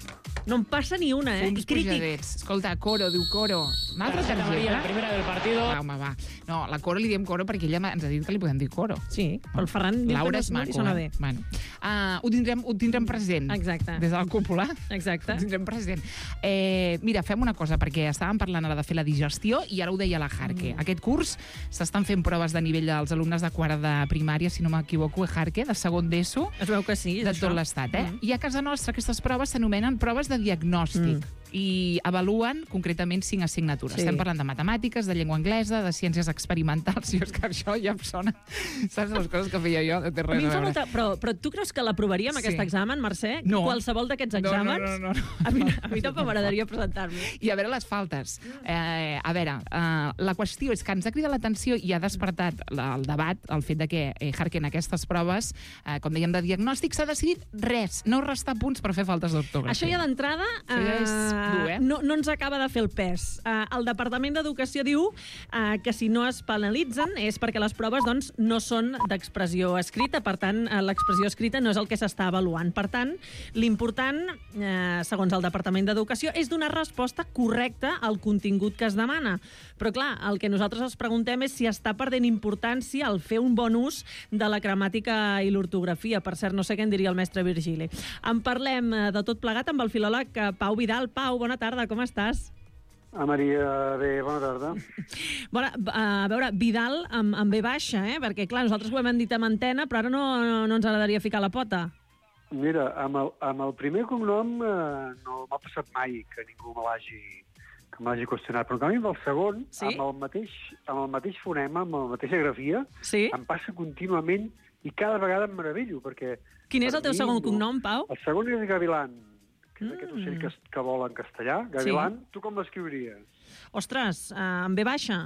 No em passa ni una, eh?
Uns
I crític.
pujadets. Escolta, Coro, diu Coro. Una altra
Tarjeta amarilla, la
targeta?
primera del partido.
Va, home, va. No, la Coro li diem Coro perquè ella ens ha dit que li podem dir Coro.
Sí, però el Ferran diu
Laura
que no,
és
no li
maco,
sona
eh?
bé.
Bueno. Uh, ho, tindrem, ho tindrem present.
Exacte.
Des de la cúpula.
Exacte.
Ho tindrem present. Eh, mira, fem una cosa, perquè estàvem parlant ara de fer la digestió i ara ho deia la Jarque. Mm. Aquest curs s'estan fent proves de nivell als alumnes de quart de primària, si no m'equivoco, eh, Jarque, de segon d'ESO.
Es veu que sí,
de
això.
tot l'estat, eh?
Mm.
I a casa nostra aquestes proves s'anomenen proves de diagnòstic. Mm. I avaluen concretament cinc assignatures.
Sí.
Estem parlant de matemàtiques, de llengua anglesa, de ciències experimentals, i és que això ja em sona. Saps les coses que feia jo? No té
A
res
mi em
a
fa
veure.
molta... Però, però tu creus que l'aprovaríem,
Sí.
aquest examen, Mercè?
No.
Qualsevol d'aquests
No, no,
exàmens?
no, no, no.
A mi, a mi tampoc m'agradaria presentar-me.
I a veure les faltes. Eh, a veure, eh, la qüestió és que ens ha cridat l'atenció i ha despertat la, el debat, el fet de que eh, Jarque en aquestes proves, eh, com dèiem, de diagnòstic, s'ha decidit res, no restar punts per fer faltes d'ortografia.
Això ja d'entrada
Això ja és dur, eh?
no, no ens acaba de fer el pes. Uh, el Departament d'Educació diu uh, que si no es penalitzen és perquè les proves doncs, no són d'expressió escrita, per tant, uh, l'expressió escrita no és el que s'està avaluant. Per tant, l'important, uh, segons el Departament d'Educació, és donar resposta correcta al contingut que es demana. Però, clar, el que nosaltres ens preguntem és si està perdent importància el fer un bon ús de la gramàtica i l'ortografia. Per cert, no sé què en diria el mestre Virgili. En parlem uh, de tot plegat amb el filòleg uh, Pau Vidal. Pau, bona tarda, com estàs?
A Maria, bé, bona tarda.
Bona, a veure, Vidal amb, amb B baixa, eh? Perquè, clar, nosaltres ho hem dit amb antena, però ara no, no, no ens agradaria ficar la pota.
Mira, amb el, amb el primer cognom eh, no m'ha passat mai que ningú me l'hagi que me l'hagi qüestionat, però en canvi amb el segon,
Sí?
amb, el mateix, amb el mateix fonema, amb la mateixa grafia,
sí?
em passa contínuament i cada vegada em meravello, perquè...
Quin és
per
el teu
mi,
segon
no-
cognom, Pau?
El segon és Gavilan, que és aquest ocell que, que vola en castellà. Gavilan,
Sí.
tu com l'escriuries?
Ostres, uh, amb B baixa.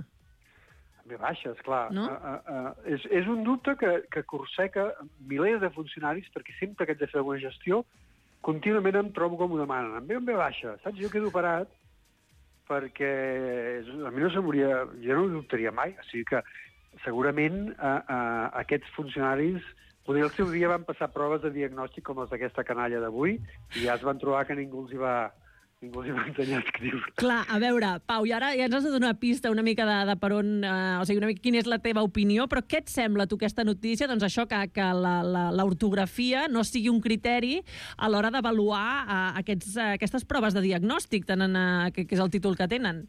B baixa, esclar.
No?
Uh, uh, uh, és, és un dubte que, que corseca milers de funcionaris, perquè sempre que haig de fer alguna gestió, contínuament em trobo com ho demanen. Em ve en B baixa, saps? Jo quedo parat perquè és, a mi no se m'hauria... Jo no ho dubtaria mai. O sigui que segurament uh, uh, aquests funcionaris potser el seu dia van passar proves de diagnòstic com els d'aquesta canalla d'avui i ja es van trobar que ningú els hi va, ningú els hi va ensenyar a escriure.
Clar, a veure, Pau, i ara ja ens has de donar pista una mica de, de per on... Eh, o sigui, una mica quina és la teva opinió, però què et sembla, tu, aquesta notícia? Doncs això, que, que la- la- l'ortografia no sigui un criteri a l'hora d'avaluar eh, aquests, eh, aquestes proves de diagnòstic, tenen, eh, que, que és el títol que tenen.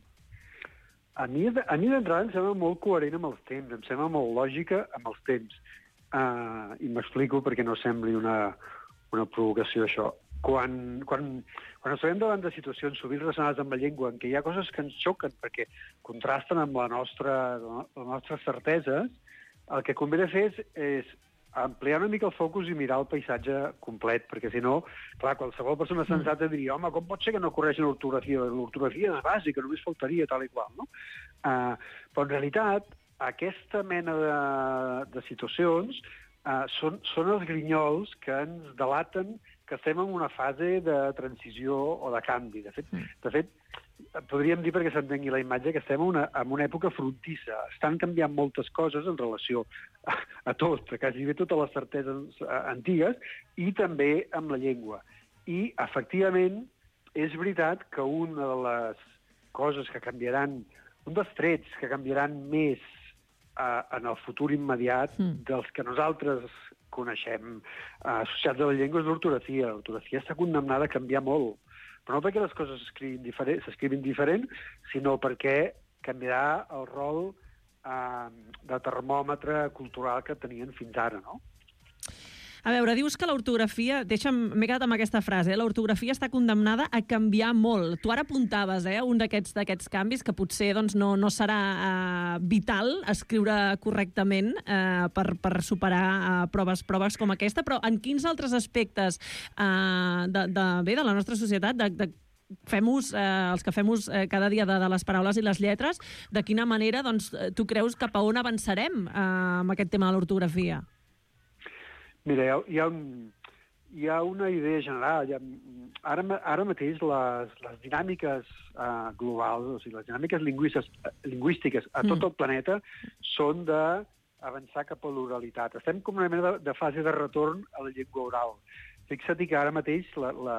A mi, a mi d'entrada em sembla molt coherent amb els temps, em sembla molt lògica amb els temps. Uh, I m'explico perquè no sembli una, una provocació, això. Quan, quan, quan ens trobem davant de situacions sovint relacionades amb la llengua, en què hi ha coses que ens xoquen perquè contrasten amb la nostra, les nostres certeses, el que convé de fer és, és ampliar una mica el focus i mirar el paisatge complet, perquè si no, clar, qualsevol persona sensata diria, home, com pot ser que no corregin l'ortografia? L'ortografia és bàsica, només faltaria tal i qual, no? Uh, però en realitat, aquesta mena de, de situacions uh, són, són els grinyols que ens delaten que estem en una fase de transició o de canvi. De fet, de fet podríem dir, perquè s'entengui la imatge, que estem en una, en una època frontissa. Estan canviant moltes coses en relació a, a tot, a quasi bé totes les certeses antigues, i també amb la llengua. I, efectivament, és veritat que una de les coses que canviaran, un dels trets que canviaran més eh, en el futur immediat mm. dels que nosaltres coneixem eh, associats a la llengua és l'ortografia. L'ortografia està condemnada a canviar molt, però no perquè les coses s'escrivin diferent, s'escrivin diferent, sinó perquè canviarà el rol eh, de termòmetre cultural que tenien fins ara, no?
A veure, dius que l'ortografia... Deixa'm, m'he quedat amb aquesta frase, eh? L'ortografia està condemnada a canviar molt. Tu ara apuntaves, eh, un d'aquests d'aquests canvis que potser doncs, no, no serà eh, vital escriure correctament eh, per, per superar eh, proves, proves com aquesta, però en quins altres aspectes eh, de, de, bé, de la nostra societat, de, de fem ús, eh, els que fem ús eh, cada dia de, de les paraules i les lletres, de quina manera doncs, tu creus cap a on avançarem eh, amb aquest tema de l'ortografia?
Mira, hi ha, hi ha, un, hi ha una idea general. Hi ha, ara, ara mateix les, les dinàmiques uh, globals, o sigui, les dinàmiques lingüístiques, lingüístiques a tot el planeta són d'avançar cap a l'oralitat. Estem com una mena de, de fase de retorn a la llengua oral. Fixa't que ara mateix la, la,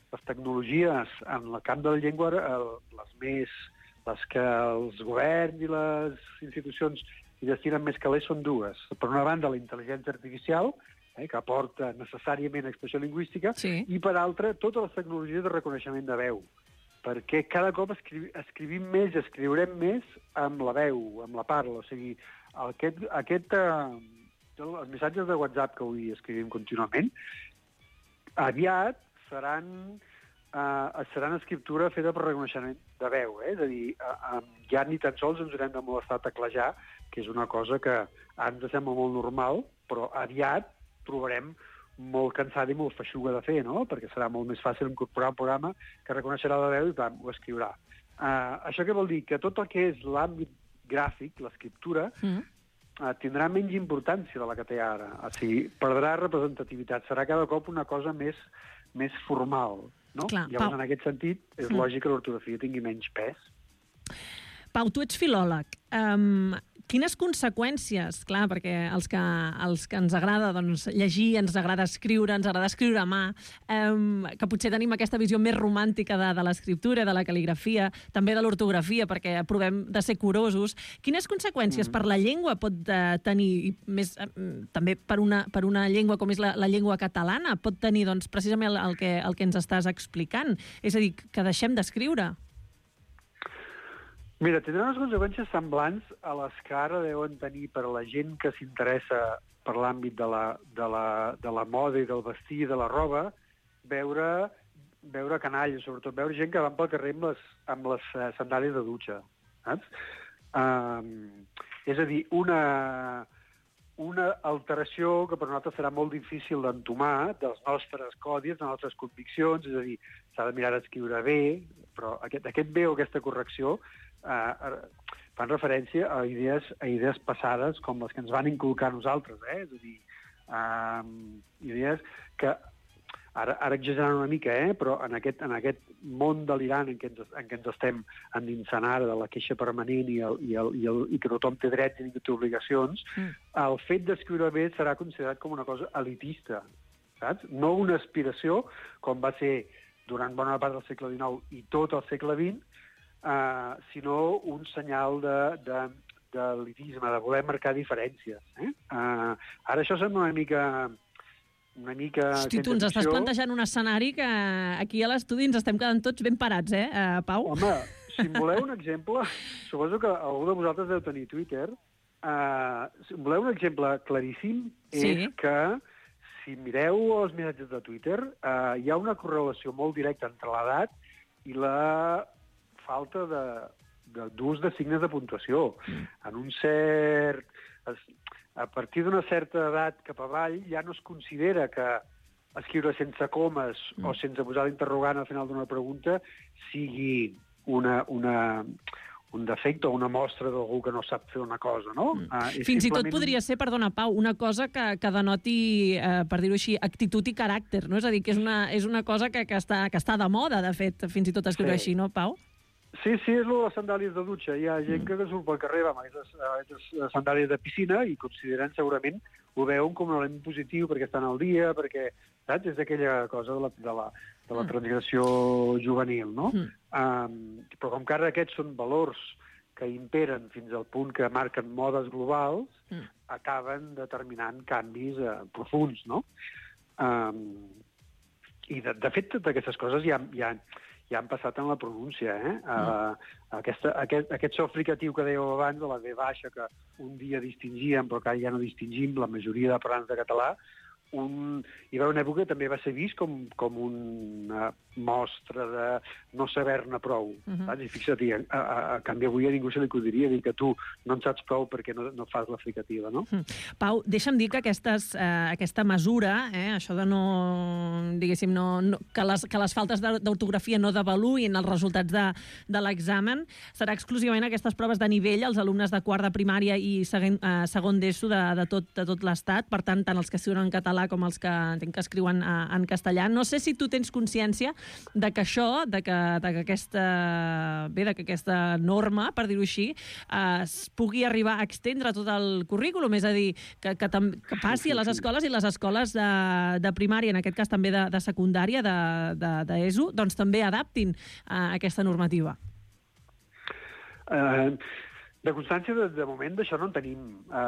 les tecnologies en el camp de la llengua, el, les més, les que els governs i les institucions hi destinen més calés són dues. Per una banda, la intel·ligència artificial, eh, que aporta necessàriament expressió lingüística, sí. I per altra, totes les tecnologies de reconeixement de veu, perquè cada cop escriv escrivim més, escriurem més amb la veu, amb la parla. O sigui, aquest, aquest, eh, els missatges de WhatsApp que avui escrivim contínuament, aviat seran, eh, seran escriptura feta per reconeixement de veu. Eh? És a dir, eh, ja ni tan sols ens haurem de molestar a teclejar, que és una cosa que ara ens sembla molt normal, però aviat trobarem molt cansada i molt feixuga de fer, no? Perquè serà molt més fàcil incorporar un programa que reconeixerà la veu i tant, ho escriurà. Uh, això què vol dir? Que tot el que és l'àmbit gràfic, l'escriptura, mm. uh, tindrà menys importància de la que té ara. O sigui, perdrà representativitat. Serà cada cop una cosa més, més formal, no? Clar, llavors, Pau, en aquest sentit, és mm. lògic que l'ortografia tingui menys pes.
Pau, tu ets filòleg. Um, quines conseqüències, clar, perquè els que, els que ens agrada doncs, llegir, ens agrada escriure, ens agrada escriure a mà, um, que potser tenim aquesta visió més romàntica de, de l'escriptura, de la cal·ligrafia, també de l'ortografia, perquè provem de ser curosos. Quines conseqüències mm. per la llengua pot uh, tenir, i més, uh, també per una, per una llengua com és la, la llengua catalana, pot tenir doncs, precisament el, el, que, el que ens estàs explicant? És a dir, que deixem d'escriure.
Mira, tindrà unes conseqüències semblants a les que ara deuen tenir per a la gent que s'interessa per l'àmbit de, la, de, la, de la moda i del vestir i de la roba, veure, veure canalles, sobretot veure gent que van pel carrer amb les, amb les uh, sandàlies de dutxa. Saps? Um, és a dir, una, una alteració que per nosaltres serà molt difícil d'entomar dels nostres codis, de les nostres conviccions, és a dir, s'ha de mirar d'escriure bé, però aquest, aquest bé o aquesta correcció Uh, fan referència a idees, a idees passades com les que ens van inculcar nosaltres, eh? És a dir, uh, idees que, ara, ara exagerant una mica, eh? Però en aquest, en aquest món delirant en què ens, en què ens estem endinsant ara, de la queixa permanent i, el, i, el, i, el, i que tothom té drets i ningú té obligacions, mm. el fet d'escriure bé serà considerat com una cosa elitista, saps? No una aspiració, com va ser durant bona part del segle dinou i tot el segle vint, Uh, sinó un senyal d'elitisme, de, de, de voler marcar diferències. Eh? Uh, ara això sembla una mica... Una mica
Hosti, tu ens estàs plantejant un escenari que aquí a l'estudi ens estem quedant tots ben parats, eh, uh, Pau?
Home, si em voleu un exemple, suposo que algú de vosaltres deu tenir Twitter, uh, si em voleu un exemple claríssim, sí. És que si mireu els missatges de Twitter, uh, hi ha una correlació molt directa entre l'edat i la falta d'ús de, de, de signes de puntuació. Mm. En un cert... A partir d'una certa edat cap avall ja no es considera que escriure sense comes mm. o sense posar l'interrogant al final d'una pregunta sigui una, una, un defecte o una mostra d'algú que no sap fer una cosa, no? Mm. Uh,
Fins simplement... i tot podria ser, perdona, Pau, una cosa que, que denoti, eh, per dir-ho així, actitud i caràcter, no? És a dir, que és una, és una cosa que, que, està, que està de moda, de fet, fins i tot escriure sí. Així, no, Pau?
Sí, sí, és el de les sandàlies de dutxa. Hi ha gent que surt pel carrer amb aquestes sandàlies de piscina i consideren segurament, ho veuen com un element positiu perquè estan al dia, perquè, saps, és aquella cosa de la, de la, de la transgressió juvenil, no? Mm. Um, però com que ara aquests són valors que imperen fins al punt que marquen modes globals, mm. acaben determinant canvis uh, profuns, no? Um, I, de, de fet, totes aquestes coses ja, ja, ja han passat en la pronúncia, eh? Mm. Uh, aquesta, aquest, aquest so fricatiu que dèieu abans, de la V baixa, que un dia distingíem, però que ja no distingim la majoria de parlants de català, un... hi va una època que també va ser vist com, com una mostra de no saber-ne prou. Uh-huh. Saps? I fixa't, a, a, a canvi avui a ningú se li acudiria dir que tu no en saps prou perquè no, no fas la fricativa, no?
Uh-huh. Pau, deixa'm dir que aquestes, eh, aquesta mesura, eh, això de no, diguéssim, no, no, que, les, que les faltes d'ortografia no devaluïn els resultats de, de l'examen, serà exclusivament aquestes proves de nivell als alumnes de quart de primària i segon, eh, segon d'ESO de, de tot, de tot l'Estat, per tant, tant els que escriuen en català com els que entenc que escriuen eh, en castellà. No sé si tu tens consciència de que això, de que, de que aquesta, bé, de que aquesta norma, per dir-ho així, eh, es pugui arribar a extendre tot el currículum, és a dir, que, que, tam, que passi a les escoles i les escoles de, de primària, en aquest cas també de, de secundària, de, de, de E S O, doncs també adaptin a aquesta normativa.
Uh, de constància, de, de moment, d'això no en tenim.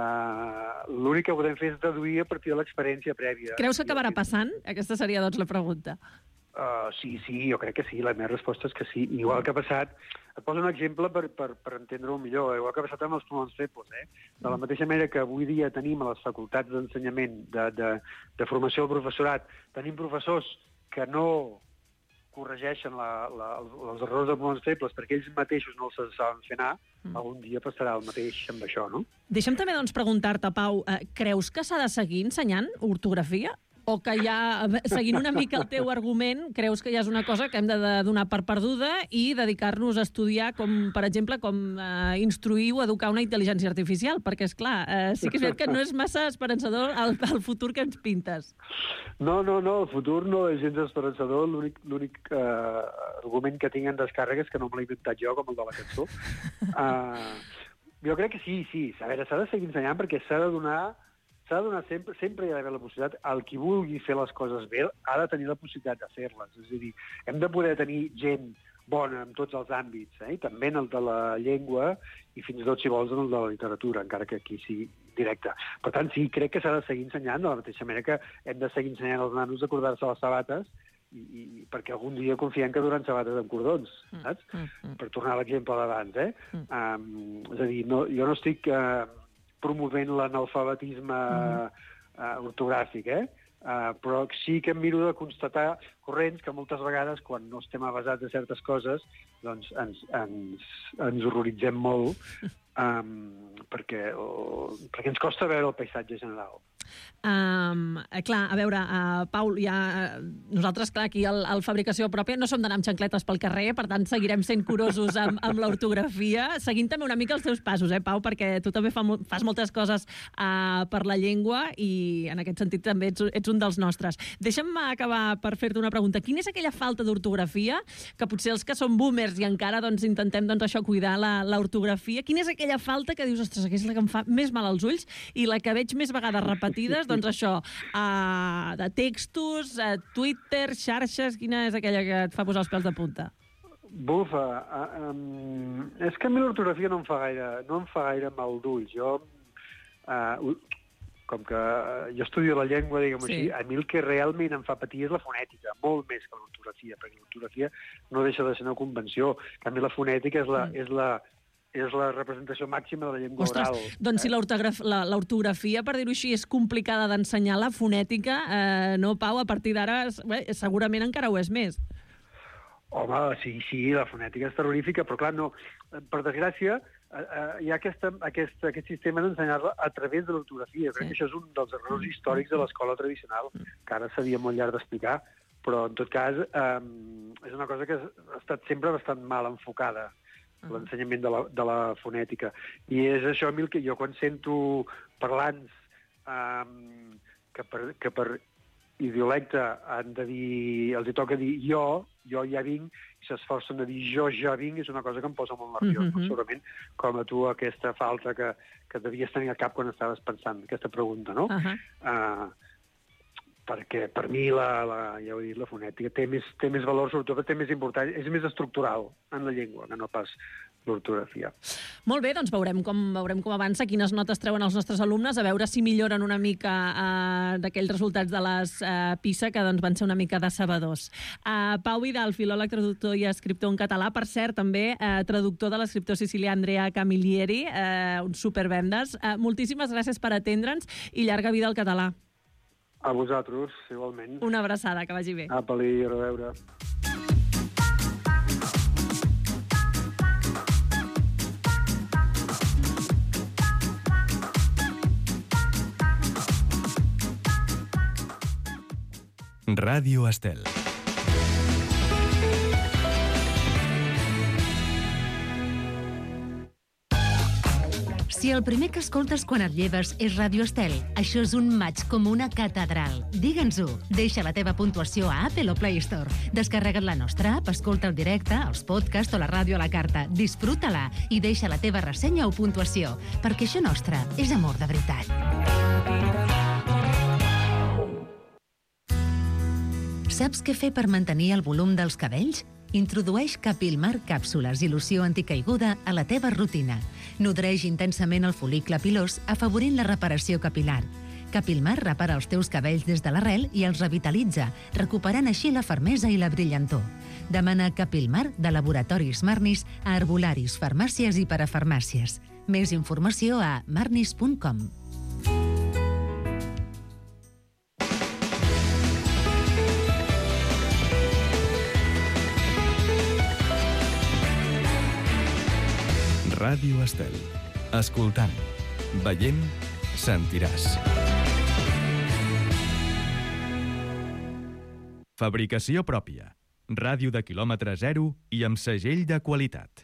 Uh, L'únic que podem fer és deduir a partir de l'experiència prèvia.
Creus que acabarà passant? Aquesta seria, doncs, la pregunta.
Uh, sí, sí, jo crec que sí. La meva resposta és que sí. Igual que ha passat... Et poso un exemple per, per, per entendre-ho millor. Igual que ha passat amb els pronoms febles, eh? De la mateixa manera que avui dia tenim a les facultats d'ensenyament, de, de, de formació del professorat, tenim professors que no corregeixen la, la, els errors de pronoms febles perquè ells mateixos no els saben fer anar, mm. algun dia passarà el mateix amb això, no?
Deixa'm també doncs, preguntar-te, Pau, eh, creus que s'ha de seguir ensenyant ortografia? O que ja, seguint una mica el teu argument, creus que ja és una cosa que hem de donar per perduda i dedicar-nos a estudiar, com, per exemple, com eh, instruir o educar una intel·ligència artificial? Perquè, és clar, eh, sí que és veritat que no és massa esperançador el, el futur que ens pintes.
No, no, no, el futur no és gens esperançador. L'únic eh, argument que tinc en descàrrega és que no me l'he inventat jo, com el de la cançó. Uh, jo crec que sí, sí. A veure, s'ha de seguir ensenyant perquè s'ha de donar... S'ha de donar sempre, sempre hi ha d'haver la possibilitat, el qui vulgui fer les coses bé ha de tenir la possibilitat de fer-les. És a dir, hem de poder tenir gent bona en tots els àmbits, eh? També en el de la llengua i fins i tot, si vols, en el de la literatura, encara que aquí sigui directe. Per tant, sí, crec que s'ha de seguir ensenyant, de la mateixa manera que hem de seguir ensenyant als nanos a cordar-se les sabates, i, i, perquè algun dia confiem que duran sabates amb cordons, saps? Mm, mm. Per tornar a l'exemple d'abans, eh? Mm. Um, és a dir, no, jo no estic... Uh, promovent l'analfabetisme uh, ortogràfic, eh? Uh, però sí que em miro de constatar corrents que moltes vegades, quan no estem avasats de certes coses, doncs ens, ens, ens horroritzem molt um, perquè, o, perquè ens costa veure el paisatge general.
Um, clar, a veure, uh, Pau, ja, uh, nosaltres, clar, aquí al, al Fabricació Pròpia no som d'anar amb xancletes pel carrer, per tant seguirem sent curosos amb, amb l'ortografia, seguint també una mica els teus passos, eh, Pau, perquè tu també fa, fas moltes coses uh, per la llengua i en aquest sentit també ets, ets un dels nostres. Deixa'm acabar per fer-te una pregunta. Quina és aquella falta d'ortografia que potser els que som boomers i encara doncs, intentem doncs, això cuidar l'ortografia, quina és aquella falta que dius, ostres, aquesta és la que em fa més mal als ulls i la que veig més vegades repetides, doncs això, uh, de textos, uh, Twitter, xarxes, quina és aquella que et fa posar els pèls de punta?
Bufa, uh, um, és que a mi l'ortografia no em fa gaire, no em fa gaire mal d'ulls. Jo, uh, com que jo estudio la llengua, diguem-ho sí. així, a mi el que realment em fa patir és la fonètica, molt més que l'ortografia, perquè l'ortografia no deixa de ser una convenció. En canvi, la fonètica és la... Mm. és la és la representació màxima de la llengua
Ostres,
oral.
Doncs eh? si l'ortografia, per dir-ho així, és complicada d'ensenyar, la fonètica, eh, no, Pau, a partir d'ara segurament encara ho és més.
Home, sí, sí, la fonètica és terrorífica, però clar, no, per desgràcia, eh, hi ha aquesta, aquest, aquest sistema d'ensenyar-la a través de l'ortografia. Crec sí. que això és un dels errors històrics de l'escola tradicional, que ara seria molt llarg d'explicar, però en tot cas eh, és una cosa que ha estat sempre bastant mal enfocada, l'ensenyament de, la, de la fonètica. I és això a mi el que jo quan sento parlants um, que, per, que per idiolecte han de dir, els hi toca dir jo, jo ja vinc, i s'esforcen a dir jo ja vinc, és una cosa que em posa molt nerviós. Mm-hmm. Segurament com a tu aquesta falta que, que devies tenir al cap quan estaves pensant aquesta pregunta, no? Uh-huh. Uh, perquè per mi la, la, ja ho he dit, la fonètica té més, té més valor, sobretot té més important, és més estructural en la llengua que no pas l'ortografia.
Molt bé, doncs veurem com, veurem com avança, quines notes treuen els nostres alumnes, a veure si milloren una mica eh, d'aquells resultats de les eh, PISA, que doncs, van ser una mica decebedors. Eh, Pau Vidal, filòleg, traductor i escriptor en català, per cert, també eh, traductor de l'escriptor sicilià Andrea Camilleri, eh, un supervendes. Eh, moltíssimes gràcies per atendre'ns i llarga vida al català.
A vosaltres, igualment.
Una abraçada, que vagi bé.
Apa-li, a reveure.
Ràdio Estel.
Si el primer que escoltes quan et lleves és Ràdio Estel, això és un maig com una catedral. Digue'ns-ho. Deixa la teva puntuació a Apple o Play Store. Descarrega't la nostra app, escolta el directe, els podcasts o la ràdio a la carta. Disfruta-la i deixa la teva ressenya o puntuació, perquè això nostre és amor de veritat. Saps què fer per mantenir el volum dels cabells? Introdueix Capilmar càpsules i loció anticaiguda a la teva rutina. Nodreix intensament el fol·licle pilós, afavorint la reparació capilar. Capilmar repara els teus cabells des de l'arrel i els revitalitza, recuperant així la fermesa i la brillantor. Demana Capilmar de Laboratoris Marnis a herbolaris, farmàcies i parafarmàcies. Més informació a marnis punt com.
Ràdio Estel. Escoltant, veient, sentiràs. Fabricació pròpia. Ràdio de quilòmetre zero i amb segell de qualitat.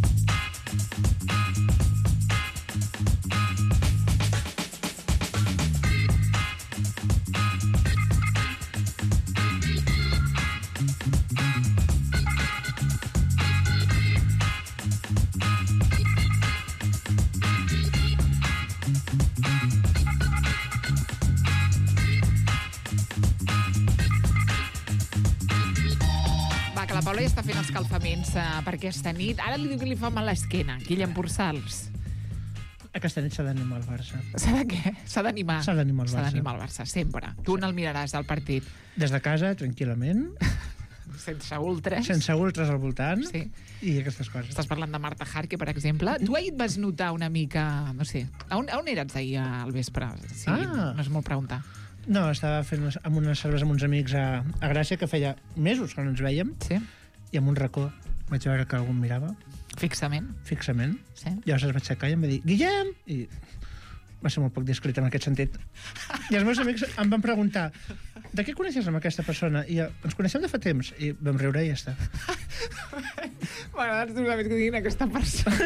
Paula ja està fent escalfaments uh, per aquesta nit. Ara li diu que li fa mal l'esquena, Guillem Pursals.
Aquesta nit s'ha d'animar el Barça.
S'ha de què? S'ha d'animar?
S'ha d'animar el Barça.
S'ha d'animar el Barça, sempre. Tu no el miraràs, el partit.
Des de casa, tranquil·lament.
Sense ultres.
Sense ultres al voltant.
Sí.
I aquestes coses.
Estàs parlant de Marta Harke, per exemple. Tu ahir et vas notar una mica, no sé, a on, a on eres ahir al vespre? Sí,
Ah.
no és molt preguntar.
No, estava fent unes, amb unes cerveses amb uns amics a, a Gràcia, que feia mesos que no ens vèiem.
Sí.
I amb un racó vaig veure que algú em mirava.
Fixament?
Fixament.
Sí.
Llavors es vaig aixecar i em va dir, Guillem! I va ser molt poc discret en aquest sentit. I els meus amics em van preguntar, de què coneixes amb aquesta persona? I jo, ens coneixem de fa temps. I vam riure i ja està.
M'agrada els teus amics que diguin aquesta persona.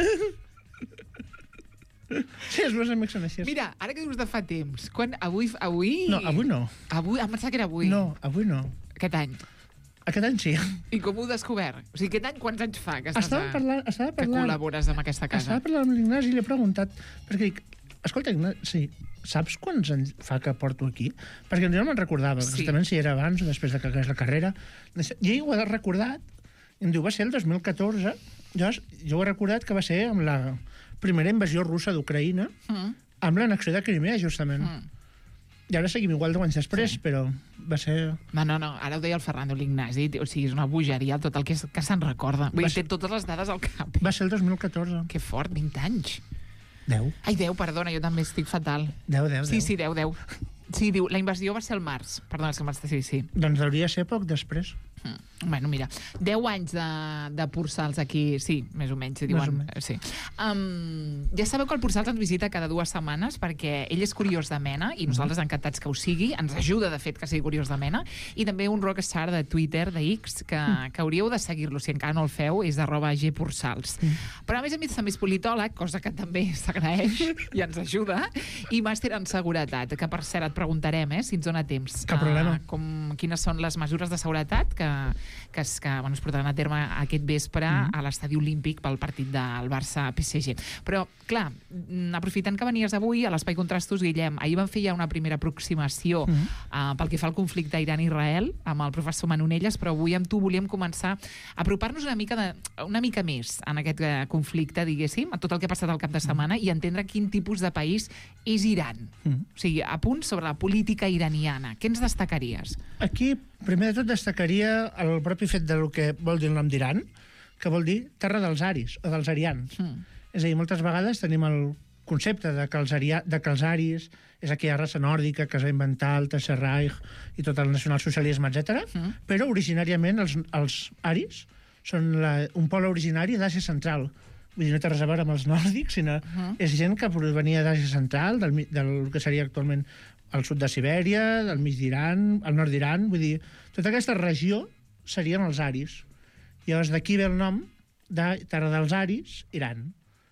Sí, els meus amics són així.
Mira, ara que dius de fa temps, quan avui... avui...
No, avui no.
Avui, em pensava que era avui.
No, avui no.
Aquest any.
Aquest any sí.
I com ho heu descobert? O sigui, aquest any quants anys fa que, estàs
Estava
a...
parlant, estava
que
parlant,
col·labores amb aquesta casa?
Estava parlant amb l'Ignasi i li he preguntat, perquè dic, escolta, Ignasi, sí, saps quants anys fa que porto aquí? Perquè jo no me'n recordava,
Sí.
exactament si era abans o després de que acabés la carrera. I ell ho ha recordat, i em diu, va ser el dos mil catorze, llavors jo ho he recordat que va ser amb la primera invasió russa d'Ucraïna,
Mm.
amb l'annexió de Crimea, justament.
Mm.
I ara seguim igual deu anys després, sí. Però va ser...
No, no, no, ara ho deia el Fernando l'Ignasi, o sigui, és una bogeria tot el que, que se'n recorda. Vull dir, té totes les dades al cap.
Va ser el dos mil catorze.
Que fort, vint anys.
deu.
Ai, deu, perdona, jo també estic fatal.
deu, deu,
Sí,
deu.
sí, deu, deu. Sí, diu, la invasió va ser el març. Perdona, és que m'està... Sí, sí.
Doncs hauria ser poc després.
Mm. Bueno, mira, deu anys de, de Pursals aquí, sí, més o menys, si
Més o
diuen.
menys.
Sí. Um, ja sabeu que el Pursals ens visita cada dues setmanes perquè ell és curiós de mena i nosaltres encantats que ho sigui, ens ajuda, de fet, que sigui curiós de mena, i també un rockstar de Twitter, de X, que, que hauríeu de seguir-lo, si encara no el feu, és arroba gpursals. Però a més a més també és politòleg, cosa que també s'agraeix i ens ajuda, i màster en seguretat, que per cert et preguntarem, eh, si ens dona temps.
Cap problema.
Uh, com, quines són les mesures de seguretat que, que, es, que bueno, es portaran a terme aquest vespre mm -hmm. a l'estadi olímpic pel partit del Barça-P S G. Però, clar, aprofitant que venies avui a l'Espai Contrastos, Guillem, ahir vam fer ja una primera aproximació mm -hmm. uh, pel que fa al conflicte Iran-Israel amb el professor Manonelles, però avui amb tu volíem començar a apropar-nos una mica, de, una mica més en aquest uh, conflicte, diguéssim, a tot el que ha passat al cap de setmana mm -hmm. i entendre quin tipus de país és Iran. Mm -hmm. O sigui, a punt sobre la política iraniana. Què ens destacaries?
Aquí, primer de tot, destacaria el propi fet del que vol dir el nom d'Iran, que vol dir terra dels aris, o dels arians. Mm. És a dir, moltes vegades tenim el concepte de que els, aria, de que els aris és aquella raça nòrdica que es va inventar el Tercer Reich i tot el nacionalsocialisme, etcètera. Mm. Però originàriament els, els aris són la, un poble originari d'Àsia Central. Vull dir, no té res a veure amb els nòrdics, sinó uh-huh. és gent que provenia d'Àsia Central, del, del que seria actualment el sud de Sibèria, del mig d'Iran, el nord d'Iran, vull dir, tota aquesta regió serien els aris. Llavors d'aquí ve el nom de Terra dels Aris, Iran.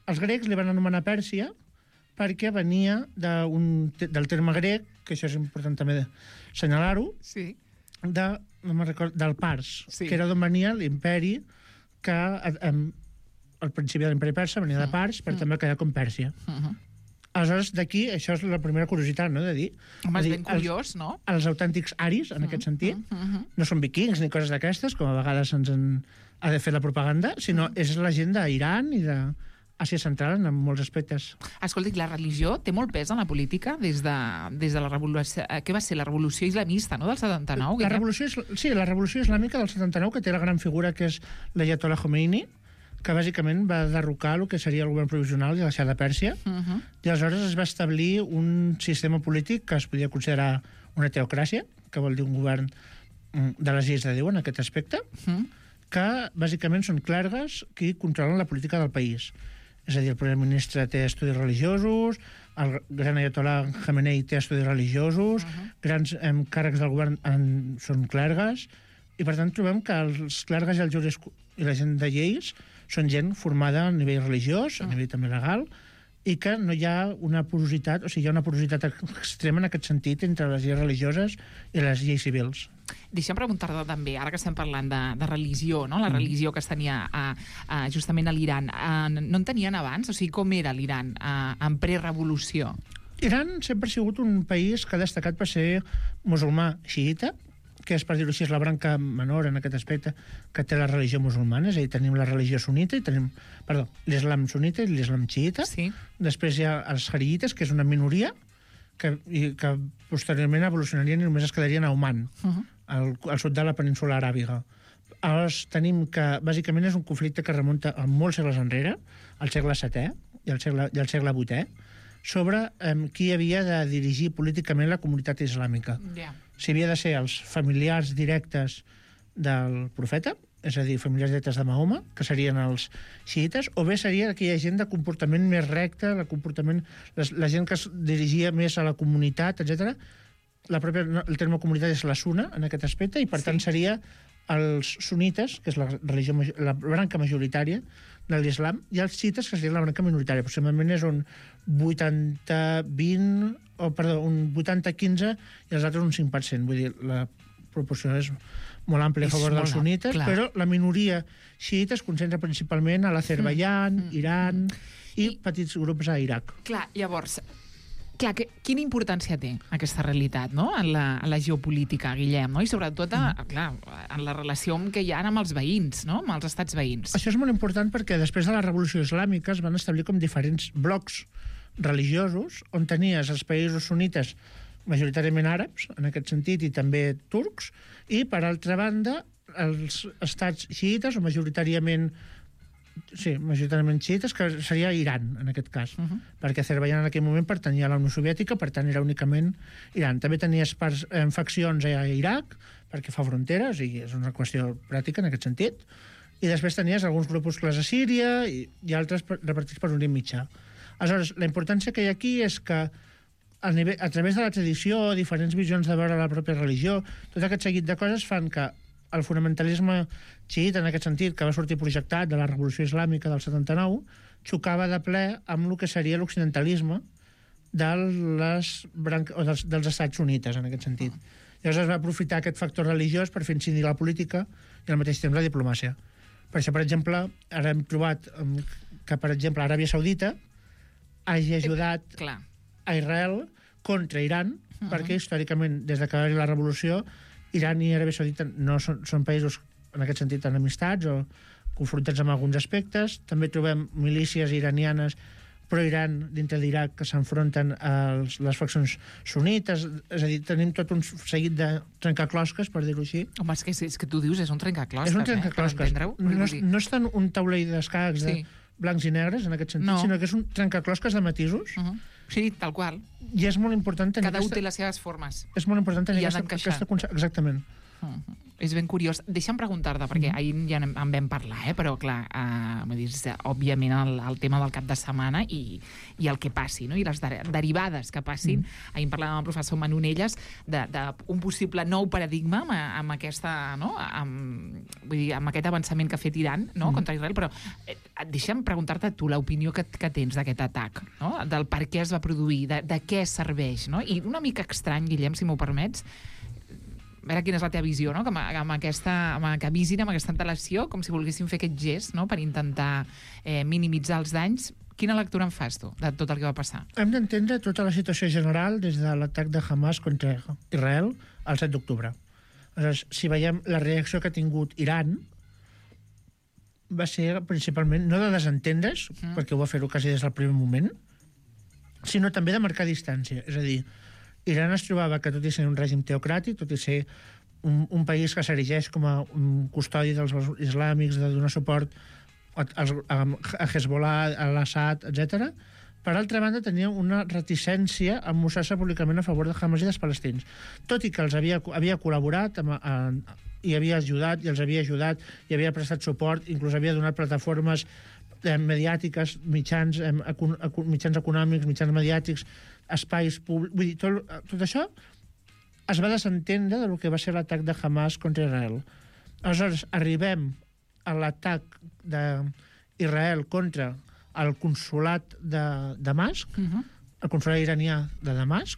els grecs li van anomenar Pèrsia perquè venia d'un, del terme grec, que això és important també d'assenyalar-ho,
sí.
de, no me'n recordo, del Pars,
sí.
que era d'on venia l'imperi que em, al principi de l'imperi persa venia de Pars, per mm. també quedar com Pèrsia. Uh -huh. Aleshores, d'aquí, això és la primera curiositat, no?, de dir...
Home, és
dir,
ben curiós,
els,
no?
Els autèntics aris, en uh -huh. aquest sentit, uh -huh. no són vikings ni coses d'aquestes, com a vegades ens en ha de fer la propaganda, sinó uh -huh. és la gent d'Iran i de Àsia Central en molts aspectes.
Escolta, la religió té molt pes en la política des de, des de la revolució... Què va ser? La revolució islamista, no?, del setanta-nou?
La revolució, sí, la revolució islàmica del setanta-nou, que té la gran figura que és l'Ayatollah Khomeini, que bàsicament va derrocar el que seria el govern provisional i la Xà de Pèrsia, uh -huh. i aleshores es va establir un sistema polític que es podia considerar una teocràcia, que vol dir un govern de les lleis de Déu en aquest aspecte, uh -huh. que bàsicament són clergues qui controlen la política del país. És a dir, el primer ministre té estudis religiosos, el gran Ayatollah Khamenei té estudis religiosos, uh -huh. grans eh, càrrecs del govern en, són clergues, i per tant trobem que els clergues i els juris i la gent de lleis són gent formada a nivell religiós, a nivell també legal, i que no hi ha una porositat, o sigui, hi ha una porositat extrema en aquest sentit entre les lleis religioses i les lleis civils.
Deixa'm preguntar-te també, ara que estem parlant de, de religió, no? La mm. religió que es tenia a, a, justament a l'Iran, a, no en tenien abans? O sigui, com era l'Iran a, en prerevolució?
Iran sempre ha sigut un país que ha destacat per ser musulmà xiita, que és, per dir-ho així, és la branca menor en aquest aspecte que té la religió musulmana, és a dir, tenim la religió sunita i tenim, perdó, l'islam sunita i l'islam xiita.
Sí.
Després hi ha els jariites, que és una minoria, que, i, que posteriorment evolucionarien i només es quedarien a Oman, uh -huh. al, al sud de la península aràbiga. Llavors tenim que, bàsicament, és un conflicte que remunta a molts segles enrere, al segle setè i al segle, i al segle vuitè, sobre eh, qui havia de dirigir políticament la comunitat islàmica.
Yeah.
Si havia de ser els familiars directes del profeta, és a dir, familiars directes de Mahoma, que serien els xiites, o bé seria aquella gent de comportament més recte, el comportament, les, la gent que es dirigia més a la comunitat, etcètera. La pròpia, el terme comunitat és la sunna, en aquest aspecte, i per sí. tant seria els sunites, que és la, religió, la branca majoritària de l'islam, i els xiites, que serien la branca minoritària. Aproximadament és un vuitanta vint, o perdó, un vuitanta quinze i els altres un cinc per cent. Vull dir, la proporció és molt àmplia a favor dels sunites, clar. Però la minoria xiita es concentra principalment a l'Azerbaiyán, mm. Iran i, I petits grups a Iraq.
Clar, llavors, clar, que, quina importància té aquesta realitat, no?, en la, en la geopolítica, Guillem, no? I sobretot a, mm. clar, en la relació que hi ha amb els veïns, no?, amb els estats veïns.
Això és molt important perquè després de la revolució islàmica es van establir com diferents blocs religiosos, on tenies els països sunites majoritàriament àrabs, en aquest sentit, i també turcs, i, per altra banda, els estats xiites, o majoritàriament sí, majoritàriament xiites, que seria Iran, en aquest cas, uh -huh. perquè Azerbaiyán en aquell moment pertanyia a la Unió Soviètica, per tant era únicament Iran. També tenies parts, eh, faccions a Iraq, perquè fa fronteres, i és una qüestió pràctica en aquest sentit, i després tenies alguns grupuscles a Síria i, i altres repartits per Orient Mitjà. Aleshores, la importància que hi ha aquí és que a, nivell, a través de la tradició, diferents visions de veure la pròpia religió, tot aquest seguit de coses fan que el fonamentalisme xiita, en aquest sentit, que va sortir projectat de la Revolució Islàmica del setanta-nou, xocava de ple amb el que seria l'occidentalisme de les branca, o dels, dels estats sunites, en aquest sentit. Llavors es va aprofitar aquest factor religiós per fer incidir la política i al mateix temps la diplomàcia. Per això, per exemple, ara hem trobat que, per exemple, Aràbia Saudita hagi ajudat
Clar.
a Israel contra Iran, uh -huh. perquè històricament, des de que va haver la revolució, Iran i Aràbia Saudita no són, són països, en aquest sentit, tan amistats o confrontats amb alguns aspectes. També trobem milícies iranianes pro-Iran dintre d'Iraq que s'enfronten a les faccions sunites. És a dir, tenim tot un seguit de trencaclosques, per dir-ho així.
Home, és que, és que tu dius, és un trencaclosques,
és un trencaclosques.
eh?
No, és, no és tant un taulell d'escacs sí. de blancs i negres, en aquest sentit, no. sinó que és un trencaclosques de matisos.
Uh -huh. Sí, tal qual.
I és molt important tenir
Cada un
aquesta...
té les seves formes.
És molt important tenir aquesta, aquesta concepció. Exactament.
Uh -huh. és ben curiós. Deixa'm preguntar-te, perquè
Mm.
ahir ja en en vam parlar, eh? Però clar, eh, vull dir, és, òbviament el, el tema del cap de setmana i, i el que passi, no? I les de, derivades que passin.
Mm.
Ahir en parlàvem amb el professor Manonelles d'un possible nou paradigma amb, amb aquesta, no? Amb, vull dir, amb aquest avançament que ha fet Iran, no?
Mm.
Contra Israel, però eh, deixa'm preguntar-te tu l'opinió que, que tens d'aquest atac, no? Del per què es va produir, de, de què serveix, no? I una mica estrany, Guillem, si m'ho permets, a veure quina és la teva visió, no? Que amb, amb aquesta, amb, que avisin amb aquesta antelació, com si volguessin fer aquest gest, no? Per intentar eh, minimitzar els danys. Quina lectura en fas, tu, de tot el que va passar?
Hem d'entendre tota la situació general des de l'atac de Hamas contra Israel el set d'octubre. Aleshores, si veiem la reacció que ha tingut Iran, va ser principalment no de desentendre's, mm. perquè ho va fer-ho quasi des del primer moment, sinó també de marcar distància. És a dir, Iran es trobava que, tot i ser un règim teocràtic, tot i ser un, un país que s'erigeix com a un custodi dels islàmics, de donar suport a, a, a Hezbollah, a l'Assad, etcètera, per altra banda tenia una reticència a mostrar-se públicament a favor de Hamas i dels palestins. Tot i que els havia, havia col·laborat amb, a, i havia ajudat, i els havia ajudat, i havia prestat suport, inclús havia donat plataformes eh, mediàtiques, mitjans, eh, econ, econ, mitjans econòmics, mitjans mediàtics, espais públics... Vull dir, tot, tot això es va desentendre del que va ser l'atac de Hamas contra Israel. Aleshores, arribem a l'atac d'Israel contra el consolat de Damasc, uh -huh. el consolat iranià de Damasc,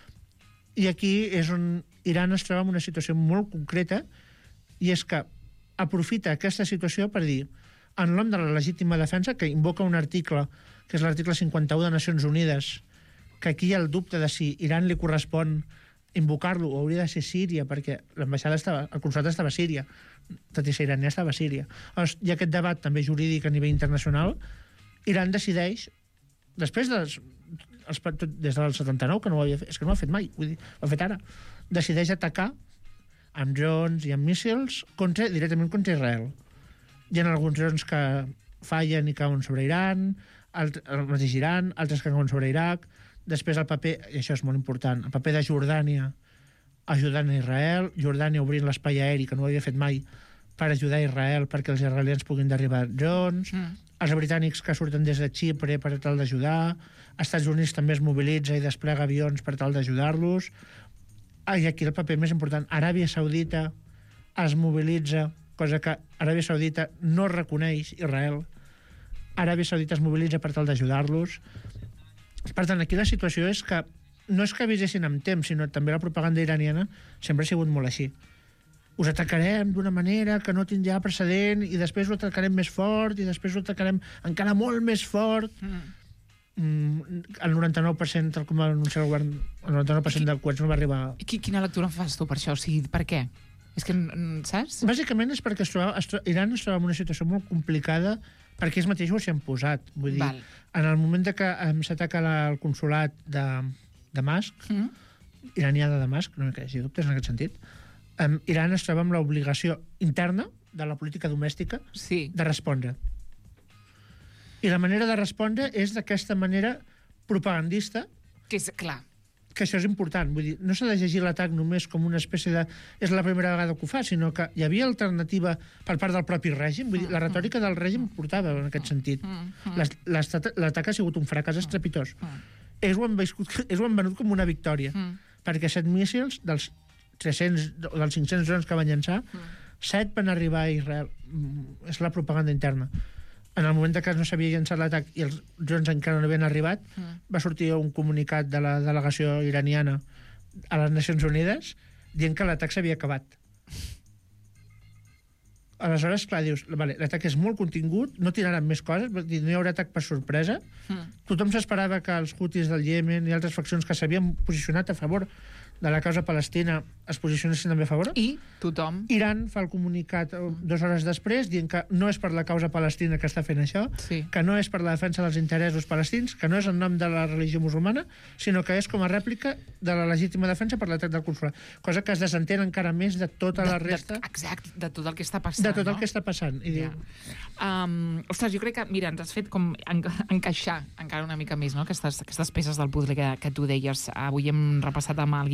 i aquí és on Iran es troba en una situació molt concreta, i és que aprofita aquesta situació per dir, en nom de la legítima defensa, que invoca un article, que és l'article cinquanta-u de Nacions Unides, que aquí hi ha el dubte de si Iran li correspon invocar-lo o hauria de ser Síria, perquè l'ambaixada estava, el consolat estava a Síria, tot i ser iranià estava a Síria. Llavors, hi ha aquest debat també jurídic a nivell internacional. Iran decideix, després de les, els, des del setanta-nou, que no ho havia fet, és que no ho ha fet mai, vull dir, ho ha fet ara, decideix atacar amb drons i amb míssils contra, directament contra Israel. Hi ha alguns drons que fallen i cauen sobre Iran, alt, el mateix Iran, altres que cauen sobre Iraq. Després el paper, i això és molt important, el paper de Jordània ajudant a Israel, Jordània obrint l'espai aeri, que no ho havia fet mai, per ajudar a Israel perquè els israelians puguin derribar drons, mm. els britànics que surten des de Xipre per tal d'ajudar, Estats Units també es mobilitza i desplega avions per tal d'ajudar-los. Ah, i aquí el paper més important, Aràbia Saudita es mobilitza, cosa que Aràbia Saudita no reconeix Israel. Aràbia Saudita es mobilitza per tal d'ajudar-los. Per tant, aquí la situació és que no és que avisessin amb temps, sinó també la propaganda iraniana sempre ha sigut molt així. Us atacarem d'una manera que no tindrà precedent i després ho atacarem més fort i després ho atacarem encara molt més fort. Mm. El noranta-nou per cent, tal com va anunciar el govern, el noranta-nou per cent del coets no va arribar...
Quina lectura fas tu per això? O sigui, per què? És que, saps?
Bàsicament és perquè es troba, es troba, Iran es troba en una situació molt complicada perquè ells mateixos s'hi han posat. Vull dir, Val. En el moment de que um, s'ataca el consolat de Damasc, mm. iranià de Damasc, no hi hagi dubtes en aquest sentit, um, Iran es troba amb l'obligació interna de la política domèstica
sí.
de respondre. I la manera de respondre és d'aquesta manera propagandista.
Que és clar.
Que això és important. Vull dir, no s'ha de llegir l'atac només com una espècie de... És la primera vegada que ho fa, sinó que hi havia alternativa per part del propi règim. Vull dir, la retòrica del règim portava en aquest sentit. L'atac ha sigut un fracàs estrepitós. Ells ho han, viscut, ells ho han venut com una victòria. Perquè set míssils dels tres-cents o dels cinc-cents drons que van llançar, set van arribar a Israel. És la propaganda interna. En el moment que no s'havia llançat l'atac i els drons encara no havien arribat, mm. va sortir un comunicat de la delegació iraniana a les Nacions Unides dient que l'atac s'havia acabat. Aleshores, clar, dius, vale, l'atac és molt contingut, no tiraran més coses, no hi haurà atac per sorpresa. Mm. Tothom s'esperava que els Houthis del Iemen i altres faccions que s'havien posicionat a favor de la causa palestina es posicionessin també a favor.
I tothom...
Iran fa el comunicat dues hores després dient que no és per la causa palestina que està fent això,
sí.
que no és per la defensa dels interessos palestins, que no és en nom de la religió musulmana, sinó que és com a rèplica de la legítima defensa per l'atac del consolat. Cosa que es desentén encara més de tota
de,
la resta...
De, exacte, de tot el que està passant.
De tot el
no?
que està passant. I
ja.
diu...
um, ostres, jo crec que, mira, ens has fet com encaixar encara una mica més, no?, aquestes, aquestes peces del puzzle que, que tu deies. Avui hem repassat amb el Guillem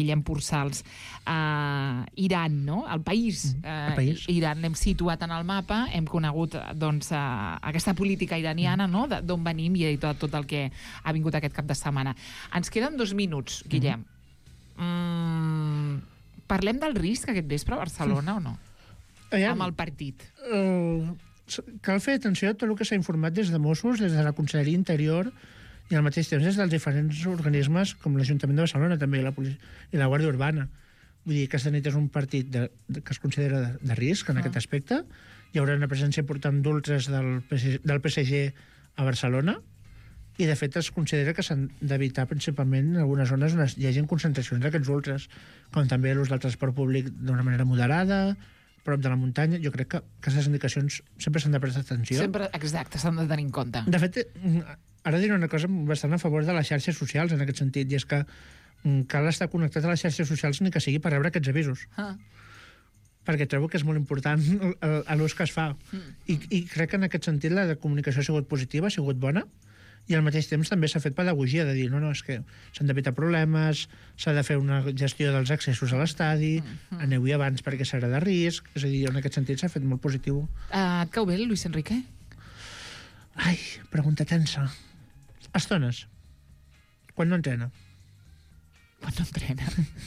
Guillem Pursals. Uh, Iran, no? El país,
Mm,
uh,
el país.
Iran l'hem situat en el mapa, hem conegut doncs, uh, aquesta política iraniana, no? D'on venim i tot, tot el que ha vingut aquest cap de setmana. Ens queden dos minuts, Guillem. Mm, parlem del risc aquest vespre a Barcelona o no?
Aviam,
Amb el partit.
Uh, cal fer atenció a tot el que s'ha informat des de Mossos, des de la Conselleria Interior i al mateix temps des dels diferents organismes com l'Ajuntament de Barcelona també i la, Policia, i la Guàrdia Urbana. Vull dir, aquesta nit és un partit de, de, que es considera de, de risc en ah. aquest aspecte. Hi haurà una presència important d'ultres del, del P S G a Barcelona i, de fet, es considera que s'han d'evitar principalment en algunes zones on hi hagi concentracions d'aquests ultres, com també l'ús del transport públic d'una manera moderada, prop de la muntanya. Jo crec que aquestes indicacions sempre s'han de prestar atenció.
Sempre, exacte, s'han de tenir en compte.
De fet, ara diré una cosa bastant a favor de les xarxes socials en aquest sentit, i és que cal estar connectat a les xarxes socials ni que sigui per rebre aquests avisos.
Ah.
Perquè trobo que és molt important l'ús que es fa. Mm. I, I crec que en aquest sentit la comunicació ha sigut positiva, ha sigut bona, i al mateix temps també s'ha fet pedagogia de dir, no, no, és que s'han d'evitar problemes, s'ha de fer una gestió dels accessos a l'estadi, mm-hmm. aneu-hi abans perquè serà de risc, és a dir, en aquest sentit s'ha fet molt positiu.
Uh, et cau bé, Luis Enrique?
Ai, pregunta tensa. Estones. Quan no entrena?
Quan no entrena?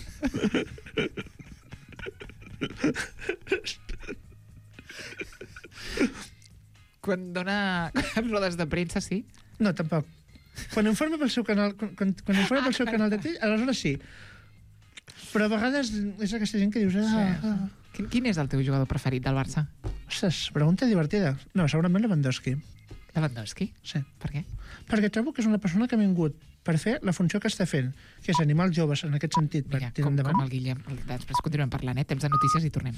Quan dona rodes de premsa, sí?
No, tampoc. Quan informa pel seu canal, quan, quan informa pel seu canal de Twitch, aleshores sí. Però a vegades és aquesta gent que dius... Ah,
Sí.
ah.
Quin, quin és el teu jugador preferit del Barça?
Ostres, pregunta divertida. No, segurament Lewandowski.
Lewandowski?
Sí.
Per què?
Perquè trobo que és una persona que ha vingut per fer la funció que està fent, que és animar els joves en aquest sentit per
Mira,
tirar
com,
endavant.
com el Guillem. Després continuem parlant, eh? Temps de notícies i tornem.